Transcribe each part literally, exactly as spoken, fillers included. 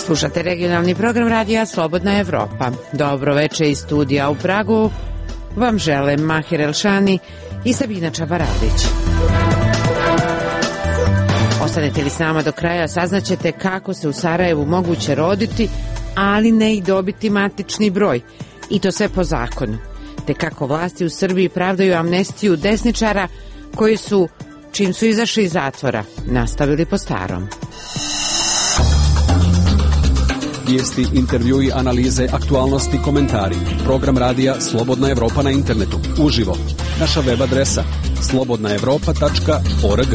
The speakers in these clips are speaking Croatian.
Slušate regionalni program radija Slobodna Evropa. Dobro veče iz studija u Pragu vam žele Mahir Elšani i Sabina Čabaravić. Ostanete li s nama do kraja, saznaćete kako se u Sarajevu moguće roditi, ali ne i dobiti matični broj. I to sve po zakonu. Te kako vlasti u Srbiji pravdaju amnestiju desničara koji su, čim su izašli iz zatvora, nastavili po starom. Vijesti, intervjui, analize, aktualnosti, komentari. Program radija Slobodna Evropa na internetu. Uživo. Naša web adresa slobodna evropa tačka org.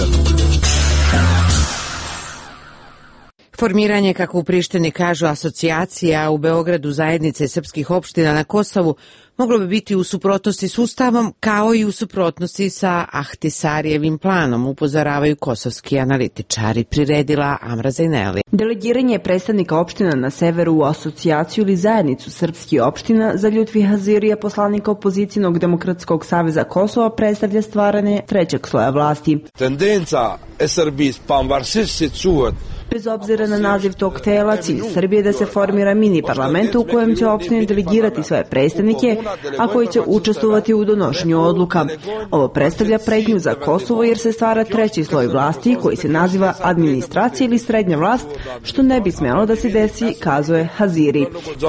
Formiranje, kako u Prištini kažu, asocijacija u Beogradu zajednice srpskih opština na Kosovu moglo bi biti u suprotnosti s Ustavom kao i u suprotnosti sa Ahtisarijevim planom, upozoravaju kosovski analitičari. Priredila Amra Zajneli. Delegiranje predstavnika opština na severu u asocijaciju ili zajednicu srpskih opština za Ljutfi Hazirija, poslanika opozicijnog Demokratskog saveza Kosova, predstavlja stvaranje trećeg sloja vlasti. Tendenca Srbije pamvarsisht čuvat. Bez obzira na naziv tog tela, cilj Srbije je da se formira mini parlament u kojem će opštine delegirati svoje predstavnike, a koji će učestvovati u donošenju odluka. Ovo predstavlja pretnju za Kosovo jer se stvara treći sloj vlasti koji se naziva administracija ili srednja vlast, što ne bi smjelo da se desi, kazuje Haziri.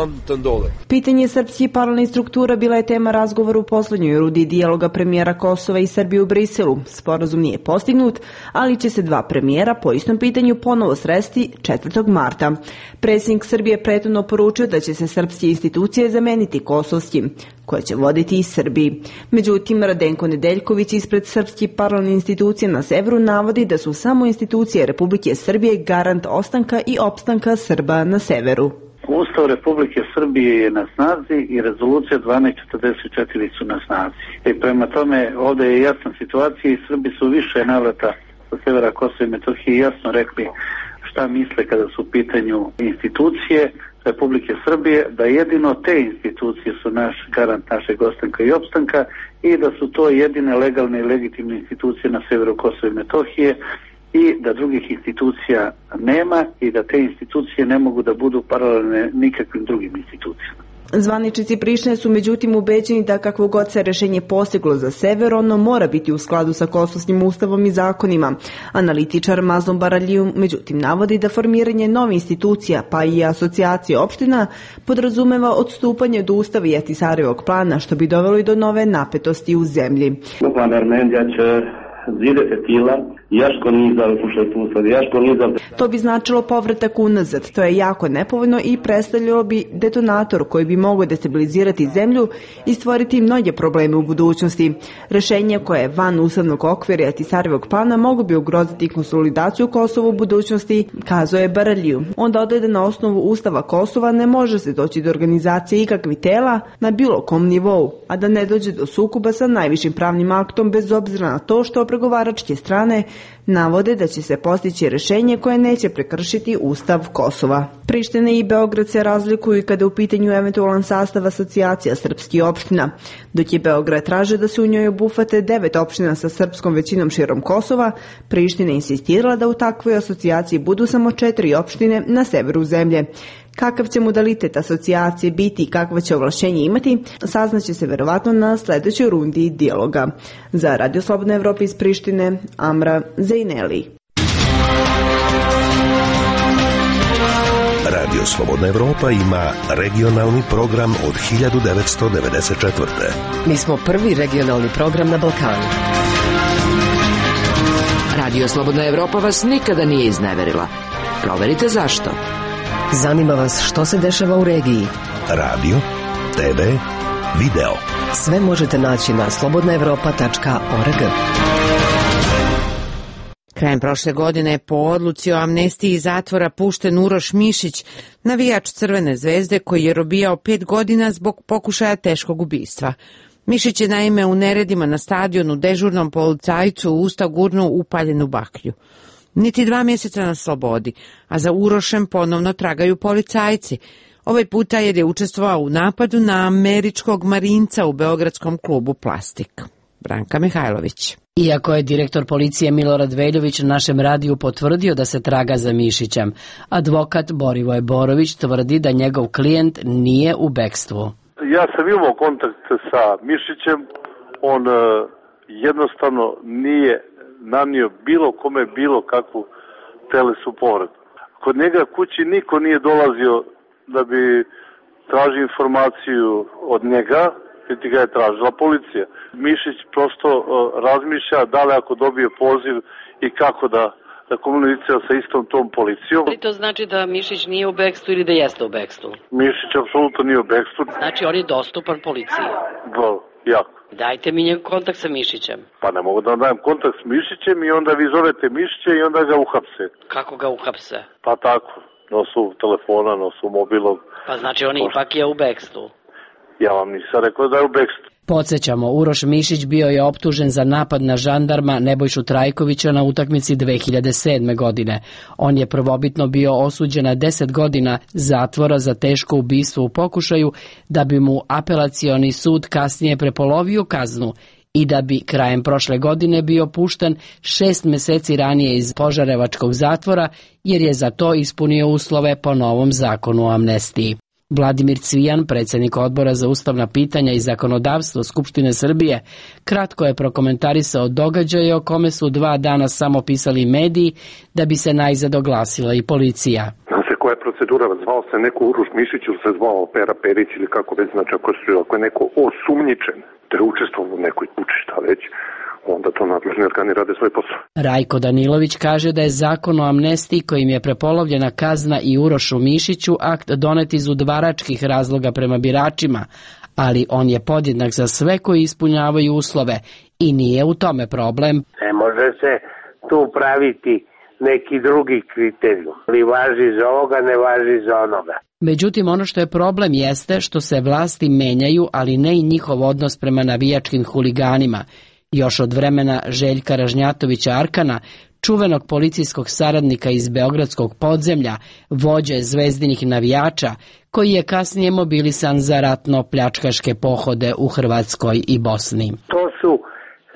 Pitanje srpskih paralelnih struktura bila je tema razgovora u poslednjoj rudi dijaloga premijera Kosova i Srbije u Briselu. Sporazum nije postignut, ali će se dva premijera po istom pitanju ponovo sresti četvrtog marta. Predsjednik Srbije prethodno poručio da će se srpske institucije zameniti kosovskim, koje će voditi i Srbiji. Međutim, Radenko Nedeljković ispred srpskih paralelnih institucija na severu navodi da su samo institucije Republike Srbije garant ostanka i opstanka Srba na severu. Ustav Republike Srbije je na snazi i rezolucija dvanaest četrdeset četiri su na snazi. I prema tome ovdje je jasna situacija i Srbi su više navrata sa severa Kosova i Metohije jasno rekli šta misle kada su u pitanju institucije Republike Srbije, da jedino te institucije su naš garant našeg ostanka i opstanka i da su to jedine legalne i legitimne institucije na severu Kosova i Metohije i da drugih institucija nema i da te institucije ne mogu da budu paralelne nikakvim drugim institucijama. Zvaničnici Prištine su međutim ubeđeni da kakvo god se rešenje postiglo za sever, ono mora biti u skladu sa kosovskim ustavom i zakonima. Analitičar Mazlum Baraliju međutim navodi da formiranje nove institucija, pa i asocijacije opština, podrazumeva odstupanje od ustava i Ahtisarevog plana, što bi dovelo i do nove napetosti u zemlji. To bi značilo povratak unazad, to je jako nepovoljno i predstavljalo bi detonator koji bi mogao destabilizirati zemlju i stvoriti mnoge probleme u budućnosti. Rešenje koje je van ustavnog okvira i Ahtisarevog plana mogu bi ugroziti konsolidaciju Kosova u budućnosti, kazuje Baraliju. On dodaje da na osnovu ustava Kosova ne može se doći do organizacije ikakvih tela na bilo kom nivou, a da ne dođe do sukoba sa najvišim pravnim aktom bez obzira na to što pregovaračke strane navode da će se postići rešenje koje neće prekršiti ustav Kosova. Priština i Beograd se razlikuju kada je u pitanju eventualan sastav asocijacija srpskih opština, dok je Beograd traže da se u njoj obuhvate devet opština sa srpskom većinom širom Kosova. Priština insistirala da u takvoj asocijaciji budu samo četiri opštine na severu zemlje. Kakav će modalitet asocijacije biti i kakva će ovlašćenje imati, saznaće se verovatno na sledećoj rundi dijaloga. Za Radio Slobodna Evropa iz Prištine, Amra Zajneli. Radio Slobodna Evropa ima regionalni program od hiljadu devetsto devedeset četvrte. Mi smo prvi regionalni program na Balkanu. Radio Slobodna Evropa vas nikada nije izneverila. Proverite zašto. Zanima vas što se dešava u regiji. Radio, te ve, video. Sve možete naći na slobodna evropa tačka org. Krajem prošle godine po odluci o amnestiji iz zatvora pušten Uroš Mišić, navijač Crvene zvezde koji je robijao pet godina zbog pokušaja teškog ubistva. Mišić je naime u neredima na stadionu dežurnom policajcu u usta gurnuo upaljenu baklju. Niti dva mjeseca na slobodi, a za Urošem ponovno tragaju policajci. Ovaj puta jer je učestvovao u napadu na američkog marinca u beogradskom klubu Plastik. Branka Mihajlović. Iako je direktor policije Milorad Veljović našem radiju potvrdio da se traga za Mišićem, advokat Borivoje Borović tvrdi da njegov klijent nije u bekstvu. Ja sam imao kontakt sa Mišićem, on uh, jednostavno nije nanio bilo kome bilo kakvu telesu povredu. Kod njega kući niko nije dolazio da bi tražio informaciju od njega, niti ga je tražila policija. Mišić prosto uh, razmišlja da li ako dobije poziv i kako da, da komunicira sa istom tom policijom. Ali to znači da Mišić nije u bekstvu ili da jeste u bekstvu? Mišić apsolutno nije u bekstvu. Znači on je dostupan policiji? Da, jako. Dajte mi njegov kontakt sa Mišićem. Pa ne mogu da vam dajem kontakt s Mišićem i onda vi zovete Mišića i onda ga uhapse. Kako ga uhapse? Pa tako, nosu telefona, nosu mobilog. Pa znači on ipak je u bekstvu? Ja vam nisam rekao da je u bekstvu. Podsjećamo, Uroš Mišić bio je optužen za napad na žandarma Nebojšu Trajkovića na utakmici dve hiljade sedme. godine. On je prvobitno bio osuđen na deset godina zatvora za teško ubistvo u pokušaju, da bi mu apelacioni sud kasnije prepolovio kaznu i da bi krajem prošle godine bio pušten šest meseci ranije iz požarevačkog zatvora, jer je za to ispunio uslove po novom zakonu o amnestiji. Vladimir Cvijan, predsjednik Odbora za ustavna pitanja i zakonodavstvo Skupštine Srbije, kratko je prokomentarisao događaje o kome su dva dana samo pisali mediji, da bi se najzad oglasila i policija. Zna se koja je procedura, zvao se neko Uroš Mišić ili se zvao Pera Perić ili kako već, znači ako, su, ako je neko osumnjičen da je učestvovao u nekoj kući, šta već, onda to nadležni organi rade svoj posao. Rajko Danilović kaže da je zakon o amnestiji kojim je prepolovljena kazna i Urošu Mišiću akt donet iz udvaračkih razloga prema biračima, ali on je podjednak za sve koji ispunjavaju uslove i nije u tome problem. Ne može se tu praviti neki drugi kriterijum. Li važi za ovoga, ne važi za onoga. Međutim, ono što je problem jeste što se vlasti menjaju, ali ne i njihov odnos prema navijačkim huliganima. Još od vremena Željka Ražnjatovića Arkana, čuvenog policijskog saradnika iz beogradskog podzemlja, vođe zvezdinih navijača, koji je kasnije mobilisan za ratno-pljačkaške pohode u Hrvatskoj i Bosni. To su e,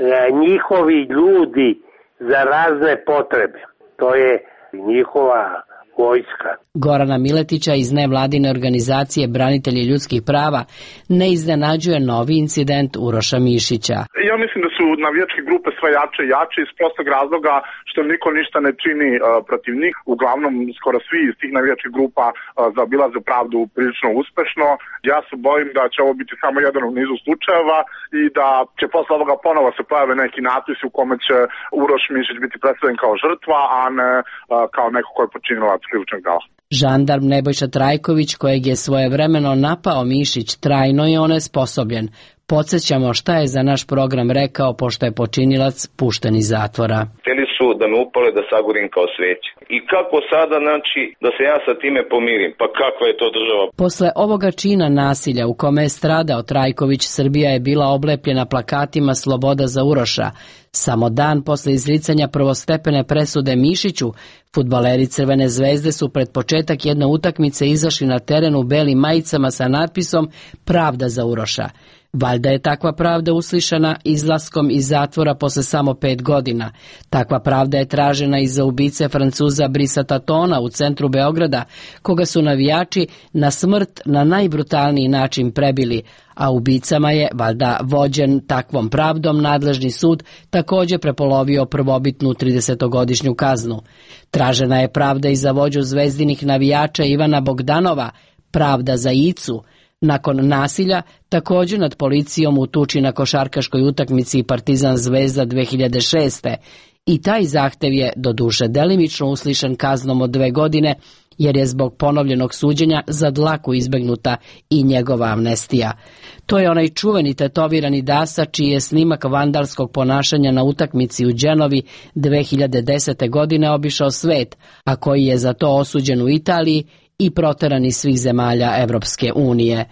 njihovi ljudi za razne potrebe. To je njihova vojska. Gorana Miletića iz nevladine organizacije Branitelji ljudskih prava ne iznenađuje novi incident Uroša Mišića. Ja mislim da su navijačke grupe sve jače i jače iz prostog razloga što niko ništa ne čini uh, protiv njih. Uglavnom, skoro svi iz tih navijačkih grupa uh, zaobilaze pravdu prilično uspešno. Ja se bojim da će ovo biti samo jedan u nizu slučajeva i da će posle ovoga ponovo se pojave neki natpisi u kome će Uroš Mišić biti predstavljen kao žrtva, a ne uh, kao neko ko je počinilac krivičnog dela. Žandarm Nebojša Trajković, kojeg je svojevremeno napao Mišić, trajno je onesposobljen. Podsjećamo šta je za naš program rekao, pošto je počinilac pušten iz zatvora. Htjeli su da me upale da sagorim kao sveće. I kako sada, znači, da se ja sa time pomirim? Pa kakva je to država? Posle ovoga čina nasilja u kome je stradao Trajković, Srbija je bila oblepljena plakatima Sloboda za Uroša. Samo dan posle izricanja prvostepene presude Mišiću, fudbaleri Crvene zvezde su pred početak jedne utakmice izašli na teren u belim majicama sa natpisom Pravda za Uroša. Valjda je takva pravda uslišana izlaskom iz zatvora posle samo pet godina. Takva pravda je tražena i za ubice Francuza Brisa Tatona u centru Beograda, koga su navijači na smrt na najbrutalniji način prebili, a ubicama je, valjda vođen takvom pravdom, nadležni sud također prepolovio prvobitnu tridesetogodišnju kaznu. Tražena je pravda i za vođu zvezdinih navijača Ivana Bogdanova, pravda za Icu, nakon nasilja također nad policijom u tuči na košarkaškoj utakmici Partizan Zvezda dve hiljade šeste. I taj zahtev je doduše delimično uslišen kaznom od dve godine, jer je zbog ponovljenog suđenja za dlaku izbegnuta i njegova amnestija. To je onaj čuveni tetovirani dasa čiji je snimak vandalskog ponašanja na utakmici u Dženovi dve hiljade desete. godine obišao svet, a koji je za to osuđen u Italiji i proteran iz svih zemalja Evropske unije.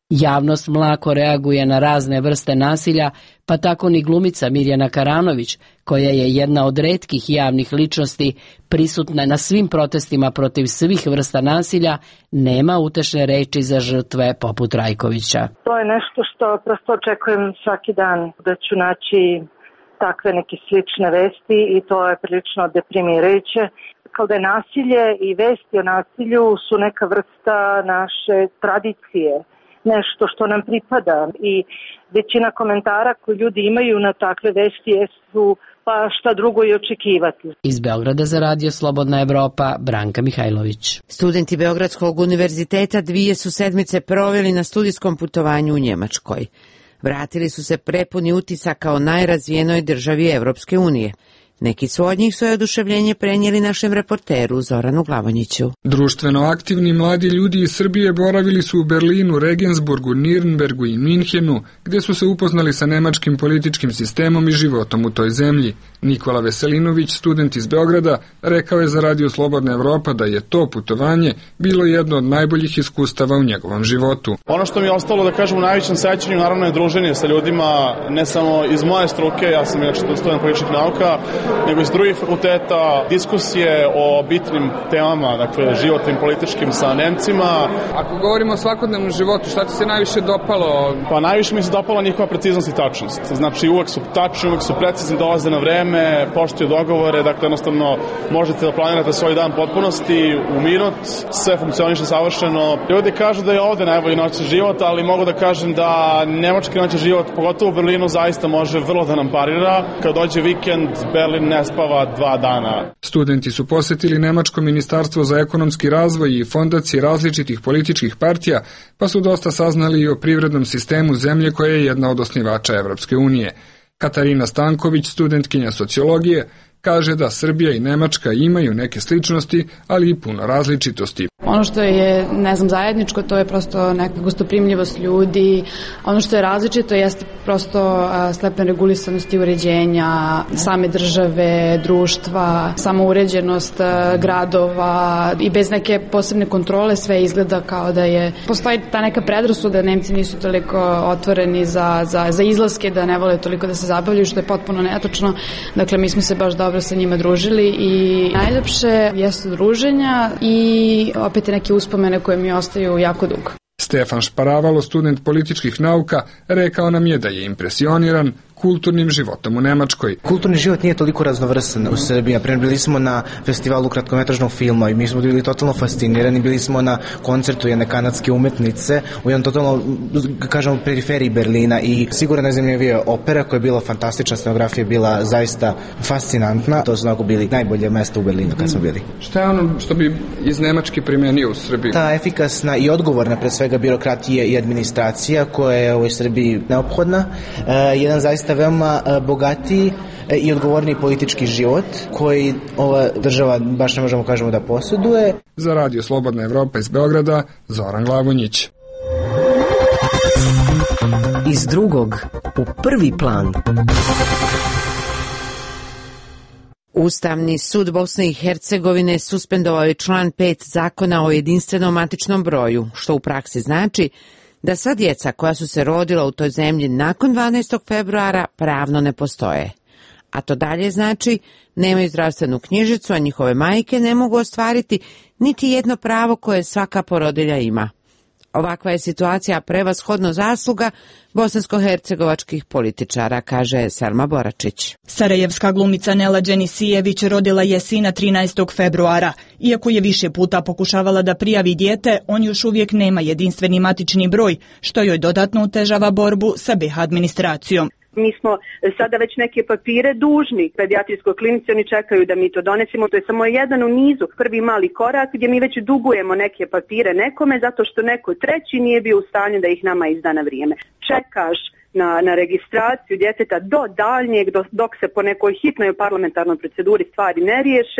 Javnost mlako reaguje na razne vrste nasilja, pa tako ni glumica Mirjana Karanović, koja je jedna od retkih javnih ličnosti prisutna na svim protestima protiv svih vrsta nasilja, nema utešne reči za žrtve poput Rajkovića. To je nešto što prosto očekujem svaki dan, da ću naći takve neke slične vesti i to je prilično deprimirajuće. Kao da je nasilje i vesti o nasilju su neka vrsta naše tradicije, nešto što nam pripada i većina komentara koje ljudi imaju na takve vesti su pa šta drugo i očekivati. Iz Beograda za radio Slobodna Evropa, Branka Mihajlović. Studenti Beogradskog univerziteta dvije su sedmice proveli na studijskom putovanju u Njemačkoj. Vratili su se prepuni utisaka o najrazvijenoj državi Evropske unije. Neki su od njih svoje oduševljenje prenijeli našem reporteru Zoranu Glavonjiću. Društveno aktivni mladi ljudi iz Srbije boravili su u Berlinu, Regensburgu, Nirnbergu i Minhenu, gdje su se upoznali sa nemačkim političkim sistemom i životom u toj zemlji. Nikola Veselinović, student iz Beograda, rekao je za radio Slobodna Evropa da je to putovanje bilo jedno od najboljih iskustava u njegovom životu. Ono što mi je ostalo da kažem u najvećem sećanju naravno je druženje sa ljudima, ne samo iz moje struke, ja sam inače student političkih nauka, nego iz drugih fakulteta, diskusije o bitnim temama, dakle životnim, političkim sa Nemcima. Ako govorimo o svakodnevnom životu, šta ti se najviše dopalo? Pa najviše mi se dopala njihova preciznost i tačnost. Znači uvek su tačni, uvek su precizni, dolaze na vreme, poštuju dogovore, dakle jednostavno možete da planirate svoj dan potpunosti u minut, sve funkcioniše savršeno. Ljudi kažu da je ovde najbolji noćni život, ali mogu da kažem da nemački noćni život, pogotovo u Berlinu, zaista može vrlo da nam parira. Kad dođe vikend, Berlin ne spava dva dana. Studenti su posetili Nemačko ministarstvo za ekonomski razvoj i fondacije različitih političkih partija, pa su dosta saznali i o privrednom sistemu zemlje koja je jedna od osnivača Evropske unije. Katarina Stanković, studentkinja sociologije, kaže da Srbija i Nemačka imaju neke sličnosti, ali i puno različitosti. Ono što je, ne znam, zajedničko, to je prosto neka gostoprimljivost ljudi. Ono što je različito jeste prosto stepen regulisanosti uređenja same države, društva, samouređenost gradova i bez neke posebne kontrole sve izgleda kao da je... Postoji ta neka predrasuda da Nemci nisu toliko otvoreni za, za, za izlaske, da ne vole toliko da se zabavljaju, što je potpuno netačno. Dakle, mi smo se baš dobro sa njima družili i najljepše jesu druženja i opet neke uspomene koje mi ostaju jako dugo. Stefan Šparavalo, student političkih nauka, rekao nam je da je impresioniran kulturnim životom u Nemačkoj. Kulturni život nije toliko raznovrsan u Srbiji. Naprimjer, bili smo na festivalu kratkometražnog filma i mi smo bili totalno fascinirani. Bili smo na koncertu jedne kanadske umetnice u jednom totalno, kažemo, periferiji Berlina i sigurno na zemlji je opera koja je bila fantastična, scenografija je bila zaista fascinantna. To su onako bili najbolje mesta u Berlinu kad smo bili. Šta je ono što bi iz Nemačke primenio u Srbiji? Ta efikasna i odgovorna, pre svega, birokratija i administracija koja je u Srbiji neophodna. E, jedan zaista veoma bogatiji i odgovorniji politički život koji ova država baš ne možemo kažemo da posjeduje. Za radio Slobodna Evropa iz Beograda, Zoran Glavonjić. Iz drugog u prvi plan. Ustavni sud Bosne i Hercegovine suspendovao je član pet zakona o jedinstvenom matičnom broju, što u praksi znači da sva djeca koja su se rodila u toj zemlji nakon dvanaestog februara pravno ne postoje. A to dalje znači nemaju zdravstvenu knjižicu, a njihove majke ne mogu ostvariti niti jedno pravo koje svaka porodilja ima. Ovakva je situacija prevashodno zasluga bosansko-hercegovačkih političara, kaže Selma Boračić. Sarajevska glumica Nela Đenisijević rodila je sina trinaestog februara. Iako je više puta pokušavala da prijavi dijete, on još uvijek nema jedinstveni matični broj, što joj dodatno otežava borbu sa B iH administracijom. Mi smo sada već neke papire dužni pedijatrijskoj klinici, oni čekaju da mi to donesemo. To je samo jedan u nizu, prvi mali korak gdje mi već dugujemo neke papire nekome zato što neko treći nije bio u stanju da ih nama izda na vrijeme. Čekaš na, na registraciju djeteta do daljnjeg, do, dok se po nekoj hitnoj parlamentarnoj proceduri stvari ne riješe,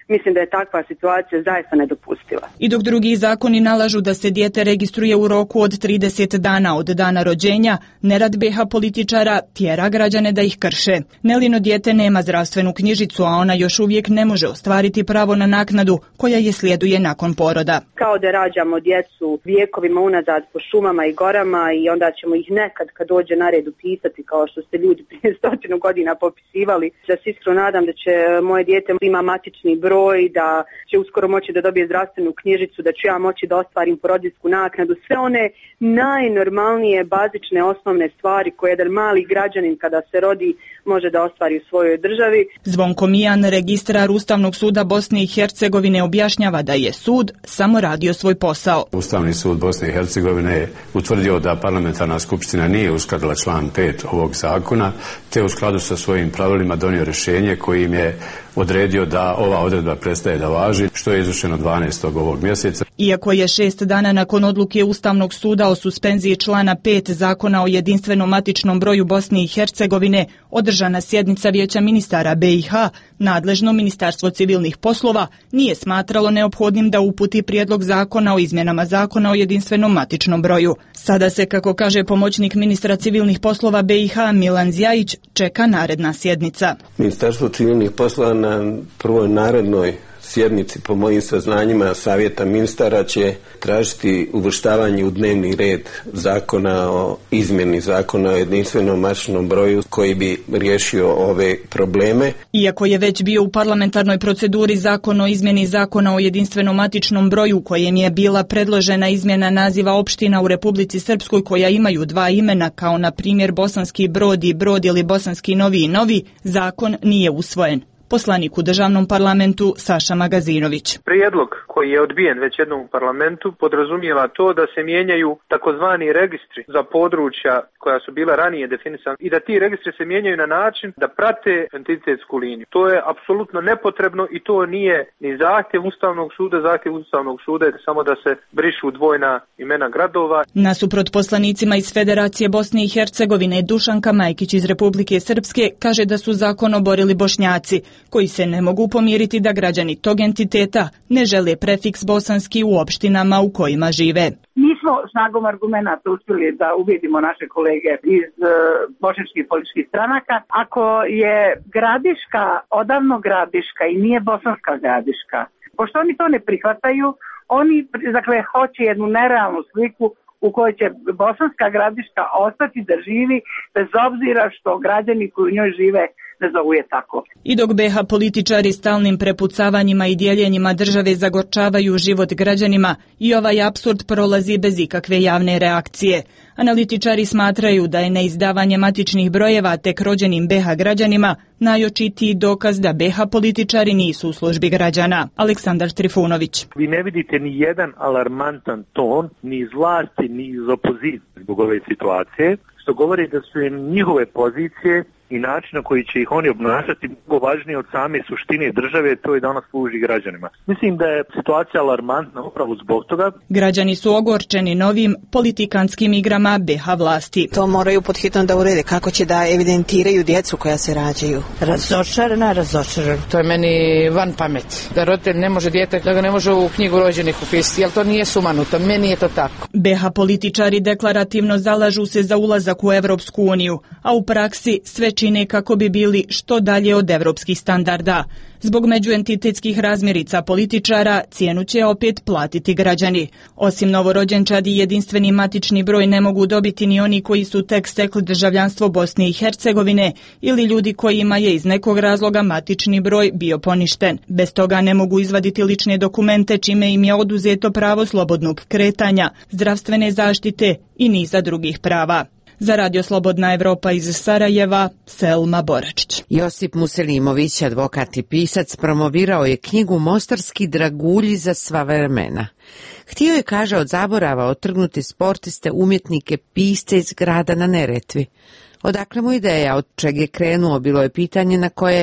Mislim da je takva situacija zaista nedopustiva. I dok drugi zakoni nalažu da se dijete registruje u roku od trideset dana od dana rođenja, nerad B H političara tjera građane da ih krše. Nelino dijete nema zdravstvenu knjižicu, a ona još uvijek ne može ostvariti pravo na naknadu koja je slijeduje nakon poroda. Kao da rađamo djecu vijekovima unazad po šumama i gorama i onda ćemo ih nekad kad dođe na red upisati kao što ste ljudi prije stotinu godina popisivali. Ja se iskreno nadam da će moje dijete ima matični broj, da će uskoro moći da dobije zdravstvenu knjižicu, da ću ja moći da ostvarim porodiljsku naknadu. Sve one najnormalnije, bazične, osnovne stvari koje jedan mali građanin kada se rodi može da ostvari u svojoj državi. Zvonko Mijan, registrar Ustavnog suda Bosne i Hercegovine, objašnjava da je sud samo radio svoj posao. Ustavni sud Bosne i Hercegovine je utvrdio da parlamentarna skupština nije uskladila član pet ovog zakona, te u skladu sa svojim pravilima donio rješenje kojim je odredio da ova odredba prestaje da važi, što je izvršeno dvanaestog ovog mjeseca. Iako je šest dana nakon odluke Ustavnog suda o suspenziji člana pet Zakona o jedinstvenom matičnom broju Bosne i Hercegovine održana sjednica Vijeća ministara B i H, nadležno Ministarstvo civilnih poslova nije smatralo neophodnim da uputi prijedlog zakona o izmjenama Zakona o jedinstvenom matičnom broju. Sada se, kako kaže pomoćnik ministra civilnih poslova B i H Milan Zjajić, čeka naredna sjednica. Ministarstvo civilnih poslova na prvoj narednoj sjednici, po mojim saznanjima savjeta ministara, će tražiti uvrštavanje u dnevni red zakona o izmjeni Zakona o jedinstvenom matičnom broju koji bi riješio ove probleme. Iako je već bio u parlamentarnoj proceduri zakon o izmjeni Zakona o jedinstvenom matičnom broju kojem je bila predložena izmjena naziva opština u Republici Srpskoj koja imaju dva imena, kao na primjer Bosanski Brod i Brod ili Bosanski Novi i Novi, zakon nije usvojen. Poslanik u državnom parlamentu Saša Magazinović. Prijedlog koji je odbijen već jednom u parlamentu podrazumijeva to da se mijenjaju takozvani registri za područja koja su bila ranije definisana i da ti registri se mijenjaju na način da prate entitetsku liniju. To je apsolutno nepotrebno i to nije ni zahtjev Ustavnog suda, zahtjev Ustavnog suda je samo da se brišu dvojna imena gradova. Nasuprot poslanicima iz Federacije Bosne i Hercegovine, Dušanka Majkić iz Republike Srpske kaže da su zakon oborili Bošnjaci, koji se ne mogu pomiriti da građani tog entiteta ne žele prefiks bosanski u opštinama u kojima žive. Mi smo snagom argumenta uspjeli da ubijedimo naše kolege iz uh, bošnjačkih političkih stranaka. Ako je Gradiška odavno Gradiška i nije bosanska Gradiška, pošto oni to ne prihvataju, oni dakle hoće jednu nerealnu sliku u kojoj će bosanska Gradiška ostati da živi bez obzira što građani koji u njoj žive ne zovu je tako. I dok B H političari stalnim prepucavanjima i dijeljenjima države zagorčavaju život građanima, i ovaj apsurd prolazi bez ikakve javne reakcije. Analitičari smatraju da je neizdavanje matičnih brojeva tek rođenim B H građanima najočitiji dokaz da B H političari nisu u službi građana. Aleksandar Trifunović. Vi ne vidite ni jedan alarmantan ton ni iz vlasti ni iz opozicije zbog ove situacije, što govori da su im njihove pozicije i način na koji će ih oni obnašati mnogo važnije od same suštine države, to je da ona služi građanima. Mislim da je situacija alarmantna upravo zbog toga. Građani su ogorčeni novim politikanskim igrama B H vlasti. To moraju pod hitno da urede. Kako će da evidentiraju djecu koja se rađaju? Razočarana, razočarana. To je meni van pamet. Da roditelj ne može dijete, da ga ne može u knjigu rođenih upisati, jer to nije sumanuto. Meni je to tako. B H političari deklarativno zalažu se za ulazak u Evropsku uniju, a u praksi sve čine kako bi bili što dalje od evropskih standarda. Zbog međuentitetskih razmjerica političara cijenu će opet platiti građani. Osim novorođenčadi, jedinstveni matični broj ne mogu dobiti ni oni koji su tek stekli državljanstvo Bosne i Hercegovine ili ljudi kojima je iz nekog razloga matični broj bio poništen. Bez toga ne mogu izvaditi lične dokumente, čime im je oduzeto pravo slobodnog kretanja, zdravstvene zaštite i niza drugih prava. Za Radio Slobodna Evropa iz Sarajeva, Selma Boračić. Josip Muselimović, advokat i pisac, promovirao je knjigu Mostarski dragulji za sva vremena. Htio je, kaže, od zaborava otrgnuti sportiste, umjetnike, pisce iz grada na Neretvi. Odakle mu ideja, od čeg je krenuo, bilo je pitanje na koje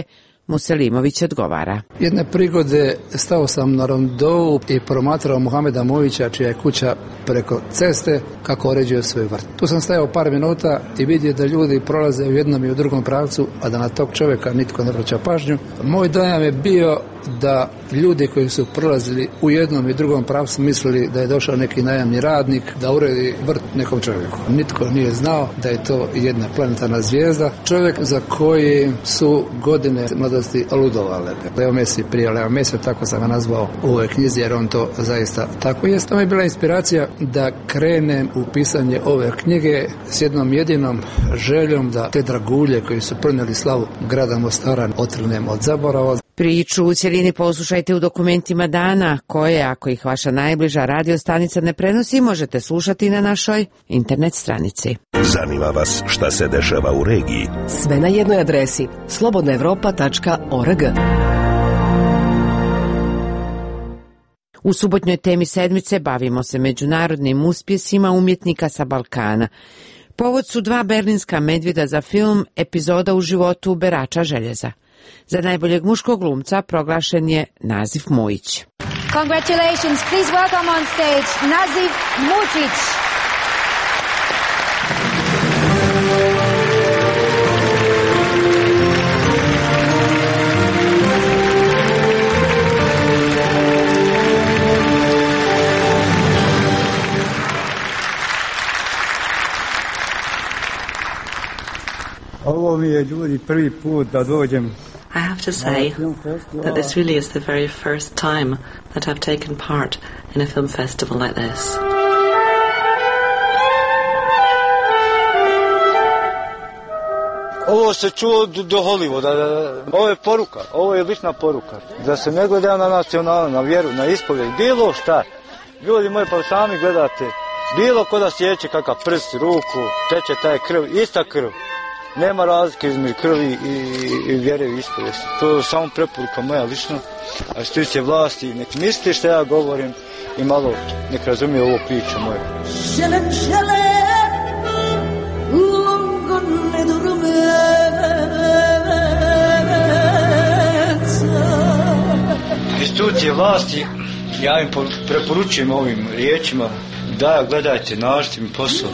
Muselimović odgovara. Jedne prigode stao sam na rondovu i promatrao Muhameda Mojića, čija je kuća preko ceste, kako uređuje svoj vrt. Tu sam stajao par minuta i vidio da ljudi prolaze u jednom i u drugom pravcu, a da na tog čovjeka nitko ne obraća pažnju. Moj dojam je bio da ljudi koji su prolazili u jednom i drugom pravcu mislili da je došao neki najamni radnik da uredi vrt nekom čovjeku. Nitko nije znao da je to jedna planetarna zvijezda, čovjek za koji su godine mladosti ludovale. Leo Messi, prije Leo Messi, tako sam ga nazvao u ovoj knjizi, jer on to zaista tako jest. To mi je bila inspiracija da krenem u pisanje ove knjige s jednom jedinom željom da te dragulje koji su prenijeli slavu grada Mostara otrgnem od zaborava. Priču u cjelini poslušajte u dokumentima dana, koje, ako ih vaša najbliža radio stanica ne prenosi, možete slušati na našoj internet stranici. Zanima vas šta se dešava u regiji? Sve na jednoj adresi slobodna evropa tačka org. U subotnjoj temi sedmice bavimo se međunarodnim uspjesima umjetnika sa Balkana. Povod su dva berlinska medvjeda za film Epizoda u životu berača željeza. Za najboljeg muškog glumca proglašen je Nazif Mujić. Congratulations, please welcome on stage Nazif Mujić. Ovo mi je ljudi prvi put da dođem. I have to say that this really is the very first time that I've taken part in a film festival like this. Ovo se čuo do, do Hollywooda, ovo je poruka, ovo je lična poruka. Da se ne gleda na nacionalno, na vjeru, na ispovjed, bilo šta. Ljudi moji, pa sami gledate, bilo ko da sjeće kakav prst, ruku, teče taj krv, ista krv. Nema razlike između krvi i, i vjere i ispovijesti. To je samo preporuka moja lično. A što tiče vlasti, nek misli što ja govorim i malo nek razumije ovo priču moje. Želem, želem, longo ne institucije vlasti, ja im preporučujem ovim riječima da gledajte, nađite mi posao.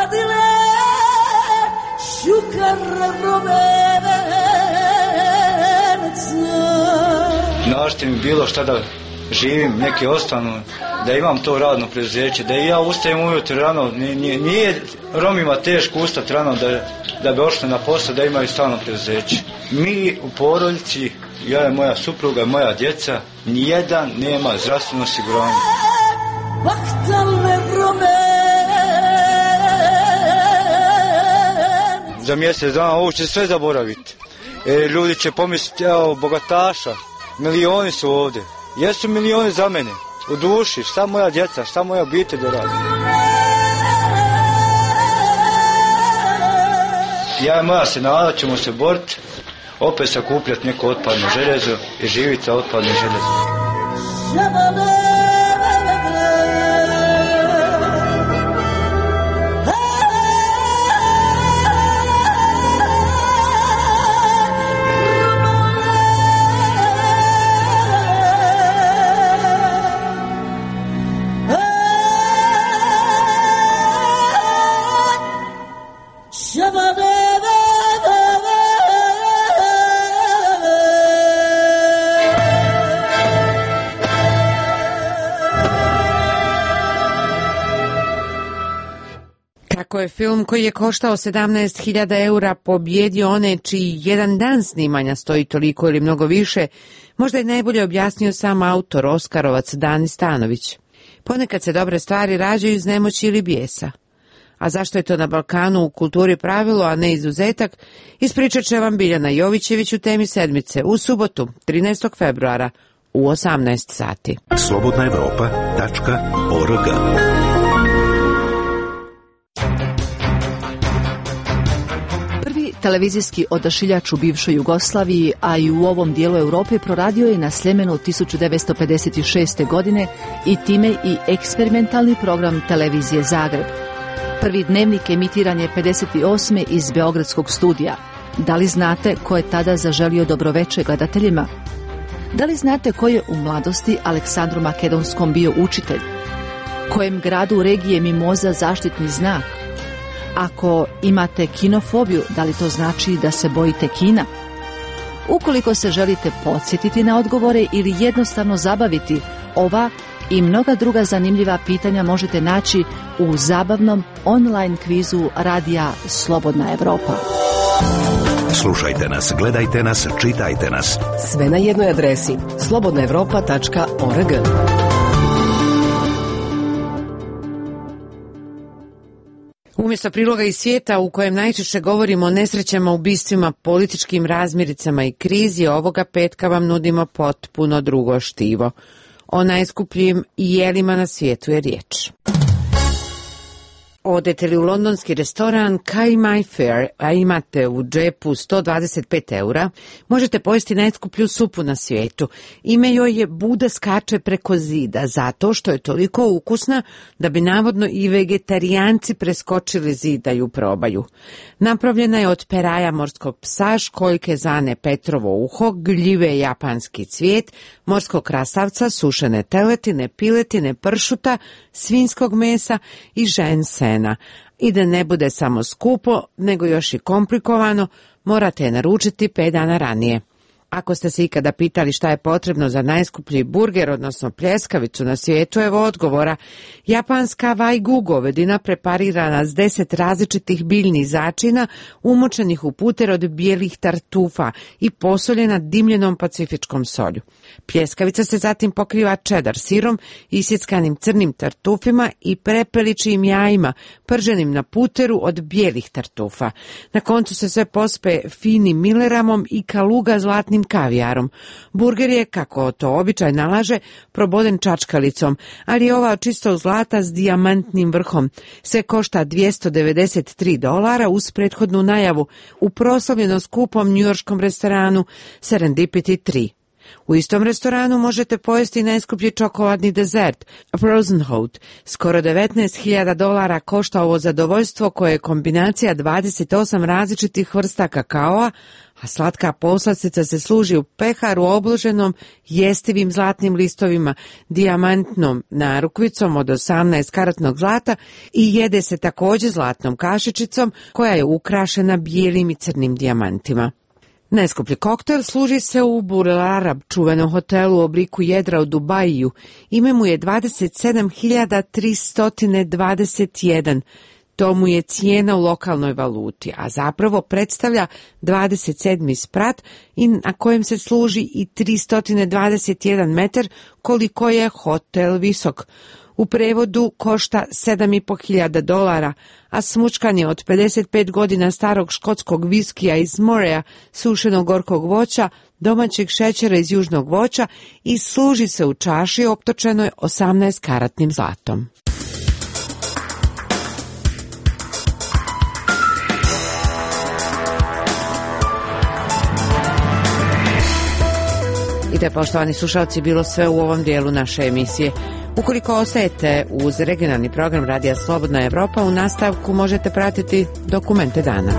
Nađite mi bilo šta da živim, neki ostanu, da imam to radno preduzeće, da i ja ustajem ujutro rano, nije, nije Romima teško ustati rano da, da bi ošli na posao, da imaju stalno preduzeće. Mi u porodici, ja i moja supruga, moja djeca, nijedan nema zdravstveno osiguranje. Za mjesec dana ovo će sve zaboraviti. E, ljudi će pomisliti, evo, bogataša, milioni su ovdje. Jesu milioni za mene, u duši, šta moja djeca, šta moja obitelj da radi. Ja i moja senada ćemo se boriti, opet sakupljati neko otpadno željezo i živiti sa otpadnim željezom. Kako je film koji je koštao sedamnaest hiljada eura pobjedio one čiji jedan dan snimanja stoji toliko ili mnogo više, možda je najbolje objasnio sam autor, Oskarovac Dani Stanović. Ponekad se dobre stvari rađaju iz nemoći ili bijesa. A zašto je to na Balkanu u kulturi pravilo, a ne izuzetak, ispričat će vam Biljana Jovićević u temi sedmice u subotu, trinaestog februara u osamnaest sati. slobodna evropa tačka org. Televizijski odašiljač u bivšoj Jugoslaviji, a i u ovom dijelu Europe proradio je na Sljemenu tisuću devetsto pedeset šeste. godine i time i eksperimentalni program televizije Zagreb. Prvi dnevnik emitiran je pedeset osme iz Beogradskog studija. Da li znate ko je tada zaželio dobroveče gledateljima? Da li znate ko je u mladosti Aleksandru Makedonskom bio učitelj? Kojem gradu u regiji je mimoza zaštitni znak? Ako imate kinofobiju, da li to znači da se bojite kina? Ukoliko se želite podsjetiti na odgovore ili jednostavno zabaviti, ova i mnoga druga zanimljiva pitanja možete naći u zabavnom online kvizu radija Slobodna Evropa. Slušajte nas, gledajte nas, čitajte nas. Sve na jednoj adresi slobodna evropa tačka org. Umjesto priloga iz svijeta u kojem najčešće govorimo o nesrećama, ubistvima, političkim razmiricama i krizi, ovoga petka vam nudimo potpuno drugo štivo. O najskupljim jelima na svijetu je riječ. Odete li u londonski restoran Kai Mai Fair, a imate u džepu sto dvadeset pet eura, možete pojesti najskuplju supu na svijetu. Ime joj je Buda skače preko zida, zato što je toliko ukusna da bi navodno i vegetarijanci preskočili zid da ju probaju. Napravljena je od peraja morskog psa, školjke zane Petrovo uho, gljive japanski cvijet, morskog krastavca, sušene teletine, piletine, pršuta, svinjskog mesa i žensen. I da ne bude samo skupo, nego još i komplikovano, morate je naručiti pet dana ranije. Ako ste se ikada pitali šta je potrebno za najskuplji burger, odnosno pljeskavicu na svijetu, evo odgovora. Japanska Wagyu govedina preparirana s deset različitih biljnih začina, umočenih u puter od bijelih tartufa i posoljena dimljenom pacifičkom solju. Pljeskavica se zatim pokriva čedar sirom, isjeckanim crnim tartufima i prepeličijim jajima, prženim na puteru od bijelih tartufa. Na koncu se sve pospe finim mileramom i kaluga zlatnim kavijarom. Burger je, kako to običaj nalaže, proboden čačkalicom, ali je ova od čistog zlata s dijamantnim vrhom. Sve košta dvjesto devedeset tri dolara uz prethodnu najavu u proslavljeno skupom njujorškom restoranu Serendipity tri. U istom restoranu možete pojesti najskuplji čokoladni dezert, Frozenhout. Skoro devetnaest hiljada dolara košta ovo zadovoljstvo koje je kombinacija dvadeset osam različitih vrsta kakaoa, a slatka poslastica se služi u peharu obloženom jestivim zlatnim listovima, dijamantnom narukvicom od osamnaest karatnog zlata i jede se također zlatnom kašičicom koja je ukrašena bijelim i crnim dijamantima. Najskuplji koktel služi se u Burj Arab, čuvenom hotelu u obliku jedra u Dubaju. Ime mu je dvadeset sedam hiljada tristo dvadeset jedan. To mu je cijena u lokalnoj valuti, a zapravo predstavlja dvadeset sedmi sprat i na kojem se služi i tristo dvadeset jedan metar koliko je hotel visok. U prevodu košta sedam i po hiljada dolara, a smučkanje od pedeset pet godina starog škotskog viskija iz Moreja, sušenog gorkog voća, domaćeg šećera iz južnog voća i služi se u čaši optočenoj osamnaest karatnim zlatom. I to je, poštovani slušalci, bilo sve u ovom dijelu naše emisije. Ukoliko ostajete uz regionalni program Radija Slobodna Evropa, u nastavku možete pratiti dokumente dana.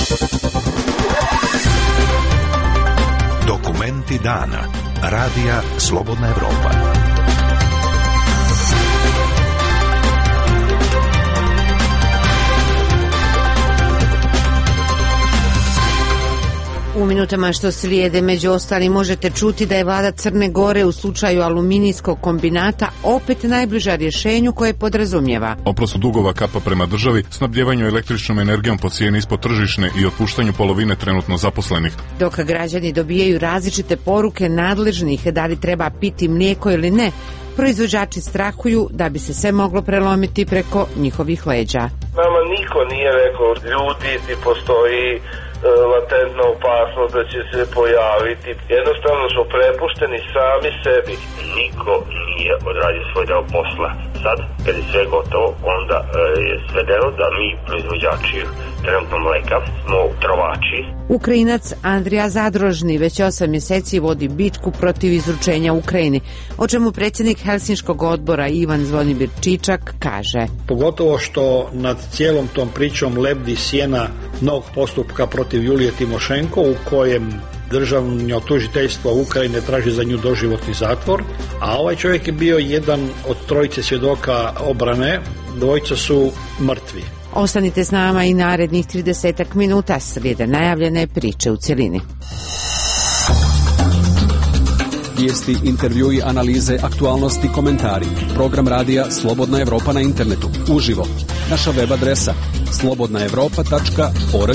Dokumenti dana. Radija Slobodna Evropa. U minutama što slijede, među ostalim, možete čuti da je vlada Crne Gore u slučaju aluminijskog kombinata opet najbliža rješenju koje podrazumijeva oprost dugova Kapa prema državi, snabdjevanju električnom energijom po cijeni ispod tržišne i otpuštanju polovine trenutno zaposlenih. Dok građani dobijaju različite poruke nadležnih da li treba piti mlijeko ili ne, proizvođači strahuju da bi se sve moglo prelomiti preko njihovih leđa. Nama niko nije rekao, ljudi, ti postoji latentna opasnost da će se pojaviti. Jednostavno smo prepušteni sami sebi. Niko nije odradio svoj deo posla. Sad, kad je sve gotovo, onda je svedeno da mi, proizvođači trenutno mleka, smo trovači. Ukrajinac Andrija Zadrožni već osam mjeseci vodi bitku protiv izručenja Ukrajini, o čemu predsjednik Helsinškog odbora Ivan Zvonimir Čičak kaže. Pogotovo što nad cijelom tom pričom lebdi sjena novog postupka protiv Julije Timošenko u kojem državno tužiteljstvo Ukrajine traži za nju doživotni zatvor, a ovaj čovjek je bio jedan od trojice svjedoka obrane, dvojica su mrtvi. Ostanite s nama i narednih tridesetak minuta, slijede najavljene priče u cjelini. Vijesti, intervjui, analize, aktualnosti, komentari. Program radija Slobodna Evropa na internetu. Uživo. Naša web adresa slobodna evropa tačka org.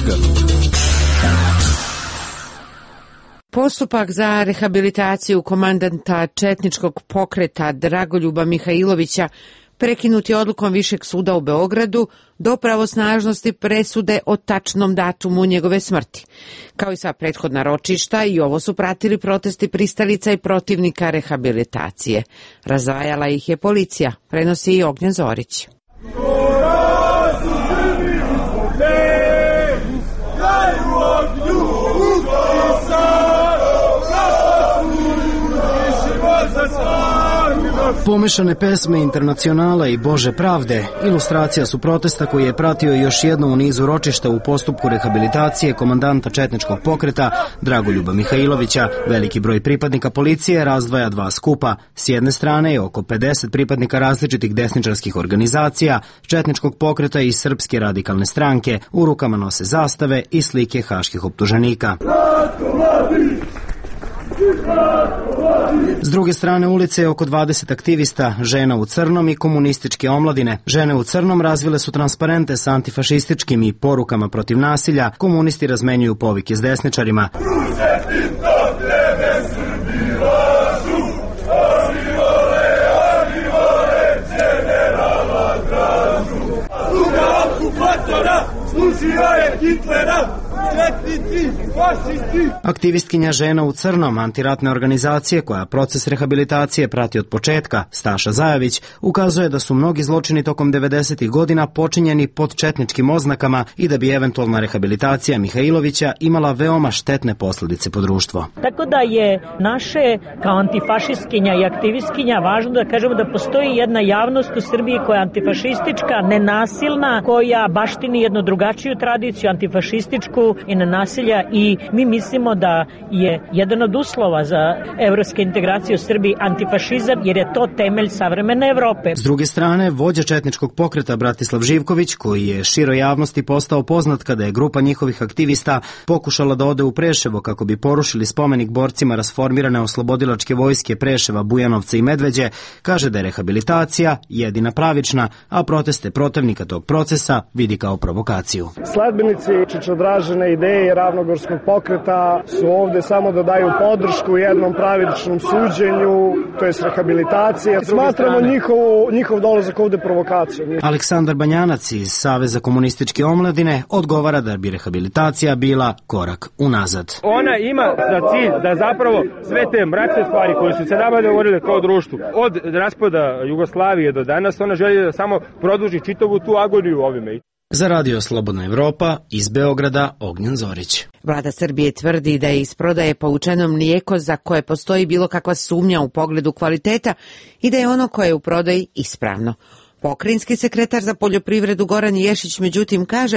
Postupak za rehabilitaciju komandanta četničkog pokreta Dragoljuba Mihajlovića prekinut je odlukom Višeg suda u Beogradu do pravosnažnosti presude o tačnom datumu njegove smrti. Kao i sva prethodna ročišta, i ovo su pratili protesti pristalica i protivnika rehabilitacije. Razdvajala ih je policija, prenosi i Ognjen Zorić. Pomešane pesme Internacionala i Bože pravde ilustracija su protesta koji je pratio još jedno u nizu ročišta u postupku rehabilitacije komandanta četničkog pokreta Dragoljuba Mihajlovića. Veliki broj pripadnika policije razdvaja dva skupa. S jedne strane je oko pedeset pripadnika različitih desničarskih organizacija, četničkog pokreta i Srpske radikalne stranke. U rukama nose zastave i slike haških optuženika. S druge strane ulice je oko dvadeset aktivista, žena u crnom i komunističke omladine. Žene u crnom razvile su transparente sa antifašističkim i porukama protiv nasilja. Komunisti razmenjuju povike s desničarima. Aktivistkinja žena u crnom antiratne organizacije koja proces rehabilitacije prati od početka, Staša Zajavić, ukazuje da su mnogi zločini tokom devedesetih godina počinjeni pod četničkim oznakama i da bi eventualna rehabilitacija Mihajlovića imala veoma štetne posljedice po društvo. Tako da je naše kao antifašistkinja i aktivistkinja važno da kažemo da postoji jedna javnost u Srbiji koja je antifašistička, nenasilna, koja baštini jednu drugačiju tradiciju, antifašističku i nenasilja, i mi mislimo da je jedan od uslova za evropske integracije u Srbiji antifašizam, jer je to temelj savremene Evrope. S druge strane, vođa četničkog pokreta Bratislav Živković, koji je široj javnosti postao poznat kada je grupa njihovih aktivista pokušala da ode u Preševo kako bi porušili spomenik borcima rasformirane oslobodilačke vojske Preševa, Bujanovca i Medveđe, kaže da je rehabilitacija jedina pravična, a proteste protivnika tog procesa vidi kao provokaciju. Sledbenici Čičodražene ideje ravnogorskog pokreta su ovde samo da daju podršku jednom pravičnom suđenju, to je rehabilitacija. Smatramo njihovu, njihov dolazak ovde provokacijom. Aleksandar Banjanac iz Saveza komunističke omladine odgovara da bi rehabilitacija bila korak unazad. Ona ima za cilj da zapravo sve te mračne stvari koje su se nama dogovorile kao društvu, od raspada Jugoslavije do danas, ona želi da samo produži čitavu tu agoniju ovime. Za Radio Slobodna Evropa iz Beograda, Ognjen Zorić. Vlada Srbije tvrdi da je iz prodaje povučeno mlijeko za koje postoji bilo kakva sumnja u pogledu kvaliteta i da je ono koje je u prodaji ispravno. Pokrajinski sekretar za poljoprivredu Goran Ješić međutim kaže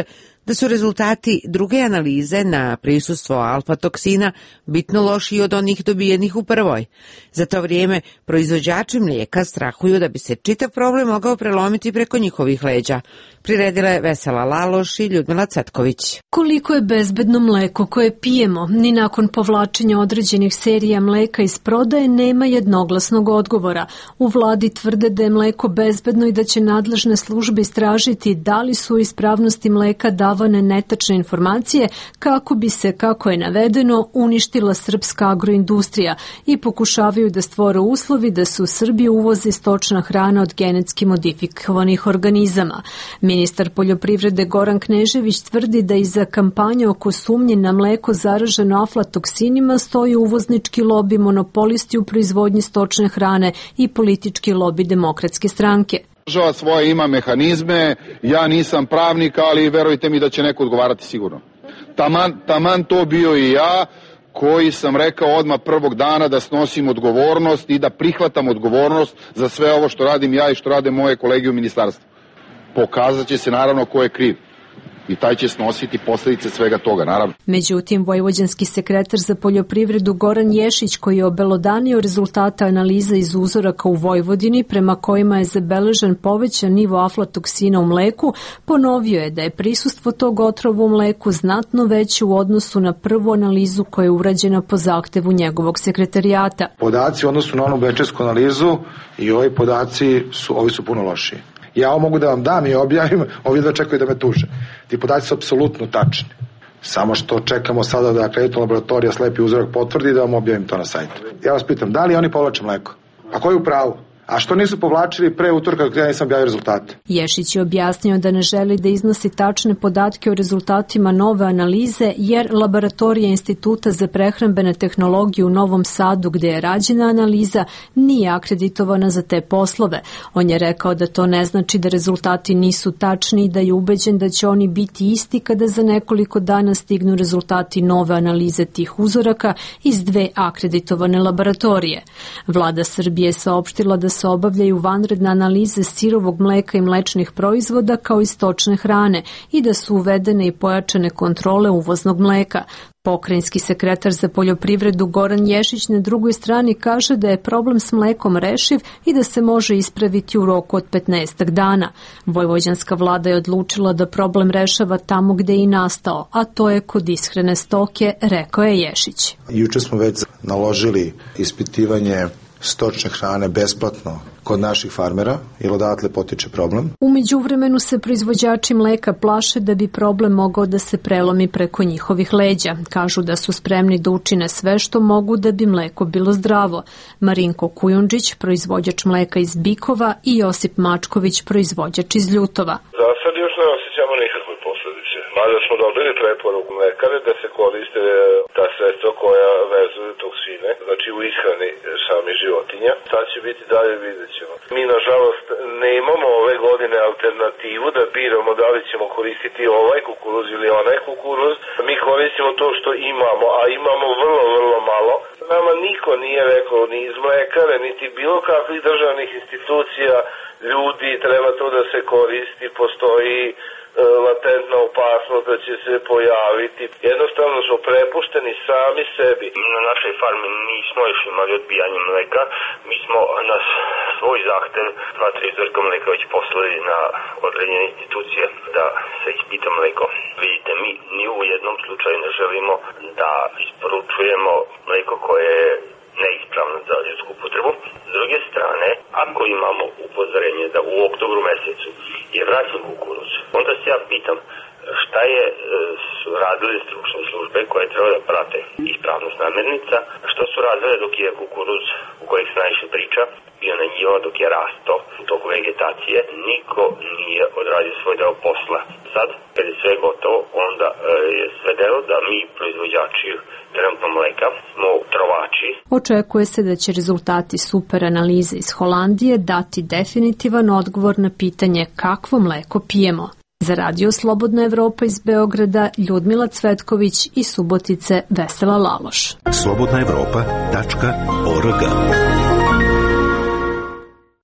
da su rezultati druge analize na prisustvo alfa-toksina bitno lošiji od onih dobijenih u prvoj. Za to vrijeme proizvođači mlijeka strahuju da bi se čitav problem mogao prelomiti preko njihovih leđa. Priredila je Vesela Laloš i Ljudmila Cvetković. Koliko je bezbedno mleko koje pijemo? Ni nakon povlačenja određenih serija mleka iz prodaje nema jednoglasnog odgovora. U vladi tvrde da je mleko bezbedno i da će nadležne službe istražiti da li su u ispravnosti mleka davane netačne informacije kako bi se, kako je navedeno, uništila srpska agroindustrija i pokušavaju da stvore uslovi da se u Srbiju uvozi stočna hrana od genetski modifikovanih organizama. Ministar poljoprivrede Goran Knežević tvrdi da iza kampanje oko sumnje na mleko zaraženo aflatoksinima stoji uvoznički lobi, monopolisti u proizvodnji stočne hrane i politički lobi Demokratske stranke. Država svoje ima mehanizme, ja nisam pravnik, ali verujte mi da će neko odgovarati sigurno. Taman, taman to bio i ja, koji sam rekao odmah prvog dana da snosim odgovornost i da prihvatam odgovornost za sve ovo što radim ja i što rade moje kolege u ministarstvu. Pokazat će se naravno ko je kriv i taj će snositi posljedice svega toga, naravno. Međutim, vojvođanski sekretar za poljoprivredu Goran Ješić, koji je obelodanio rezultate analiza iz uzoraka u Vojvodini prema kojima je zabeležen povećan nivo aflatoksina u mleku, ponovio je da je prisustvo tog otrova u mleku znatno veće u odnosu na prvu analizu koja je urađena po zahtevu njegovog sekretarijata. Podaci u odnosu na onu bečejsku analizu i ovi podaci su, ovi su puno lošiji. Ja ovo mogu da vam dam i objavim, ovi da čekaju da me tuže. Ti podaci su apsolutno tačni. Samo što čekamo sada da akreditna laboratorija slepi uzorak potvrdi da vam objavim to na sajtu. Ja vas pitam, da li oni povlače mleko? A ko je u pravu? A što nisu povlačili pre utorka kada ja nisam objavio rezultate? Ješić je objasnio da ne želi da iznosi tačne podatke o rezultatima nove analize, jer laboratorija Instituta za prehrambene tehnologije u Novom Sadu, gde je rađena analiza, nije akreditovana za te poslove. On je rekao da to ne znači da rezultati nisu tačni i da je ubeđen da će oni biti isti kada za nekoliko dana stignu rezultati nove analize tih uzoraka iz dve akreditovane laboratorije. Vlada Srbije saopštila da se obavljaju vanredne analize sirovog mleka i mlečnih proizvoda kao i stočne hrane i da su uvedene i pojačane kontrole uvoznog mleka. Pokrajinski sekretar za poljoprivredu Goran Ješić na drugoj strani kaže da je problem s mlekom rešiv i da se može ispraviti u roku od petnaestak dana. Vojvođanska vlada je odlučila da problem rešava tamo gde je i nastao, a to je kod ishrane stoke, rekao je Ješić. Juče smo već naložili ispitivanje stočne hrane besplatno kod naših farmera, jer odatle potiče problem. U međuvremenu se proizvođači mleka plaše da bi problem mogao da se prelomi preko njihovih leđa. Kažu da su spremni da učine sve što mogu da bi mleko bilo zdravo. Marinko Kujundžić, proizvođač mleka iz Bikova, i Josip Mačković, proizvođač iz Ljutova. Za sad još ne osjećamo nikakve posljedice. Mada smo dobili preporuku mlekare da se koriste ta sredstva koja vezuju toksine, znači u ishrani samih životinja. Sad će biti dalje, vidjet ćemo. Mi, nažalost, ne imamo ove godine alternativu da biramo da li ćemo koristiti ovaj kukuruz ili onaj kukuruz. Mi koristimo to što imamo, a imamo vrlo, vrlo malo. Nama niko nije rekao ni iz mlekare, niti bilo kakvih državnih institucija, ljudi, treba to da se koristi, postoji latentna opasnost da će se pojaviti. Jednostavno smo prepušteni sami sebi. Na našoj farmi nismo još imali odbijanje mleka. Mi smo na svoj zahtev dva tri uzorka mleka već poslali na određene institucije da se ispita mleko. Vidite, mi ni u jednom slučaju ne želimo da isporučujemo mleko koje je neispravno za ljudsku upotrebu. S druge strane, ako imamo upozorenje da u oktobru mesecu je vraćen kukuruz, onda se ja pitam šta je e, su radile stručne službe koje treba da prate ispravnost namirnica, što su radile dok je kukuruz u kojeg se najviše priča bio na njima dok je rasto u toku vegetacije. Niko nije odradio svoj deo posla. Sad, kad je sve gotovo, onda e, je svedeno da mi, proizvođači trenutno mleka, smo trovači. Očekuje se da će rezultati super analize iz Holandije dati definitivan odgovor na pitanje kakvo mleko pijemo. Za Radio Slobodna Evropa iz Beograda, Ljudmila Cvetković, i Subotice, Vesela Laloš. slobodna evropa tačka org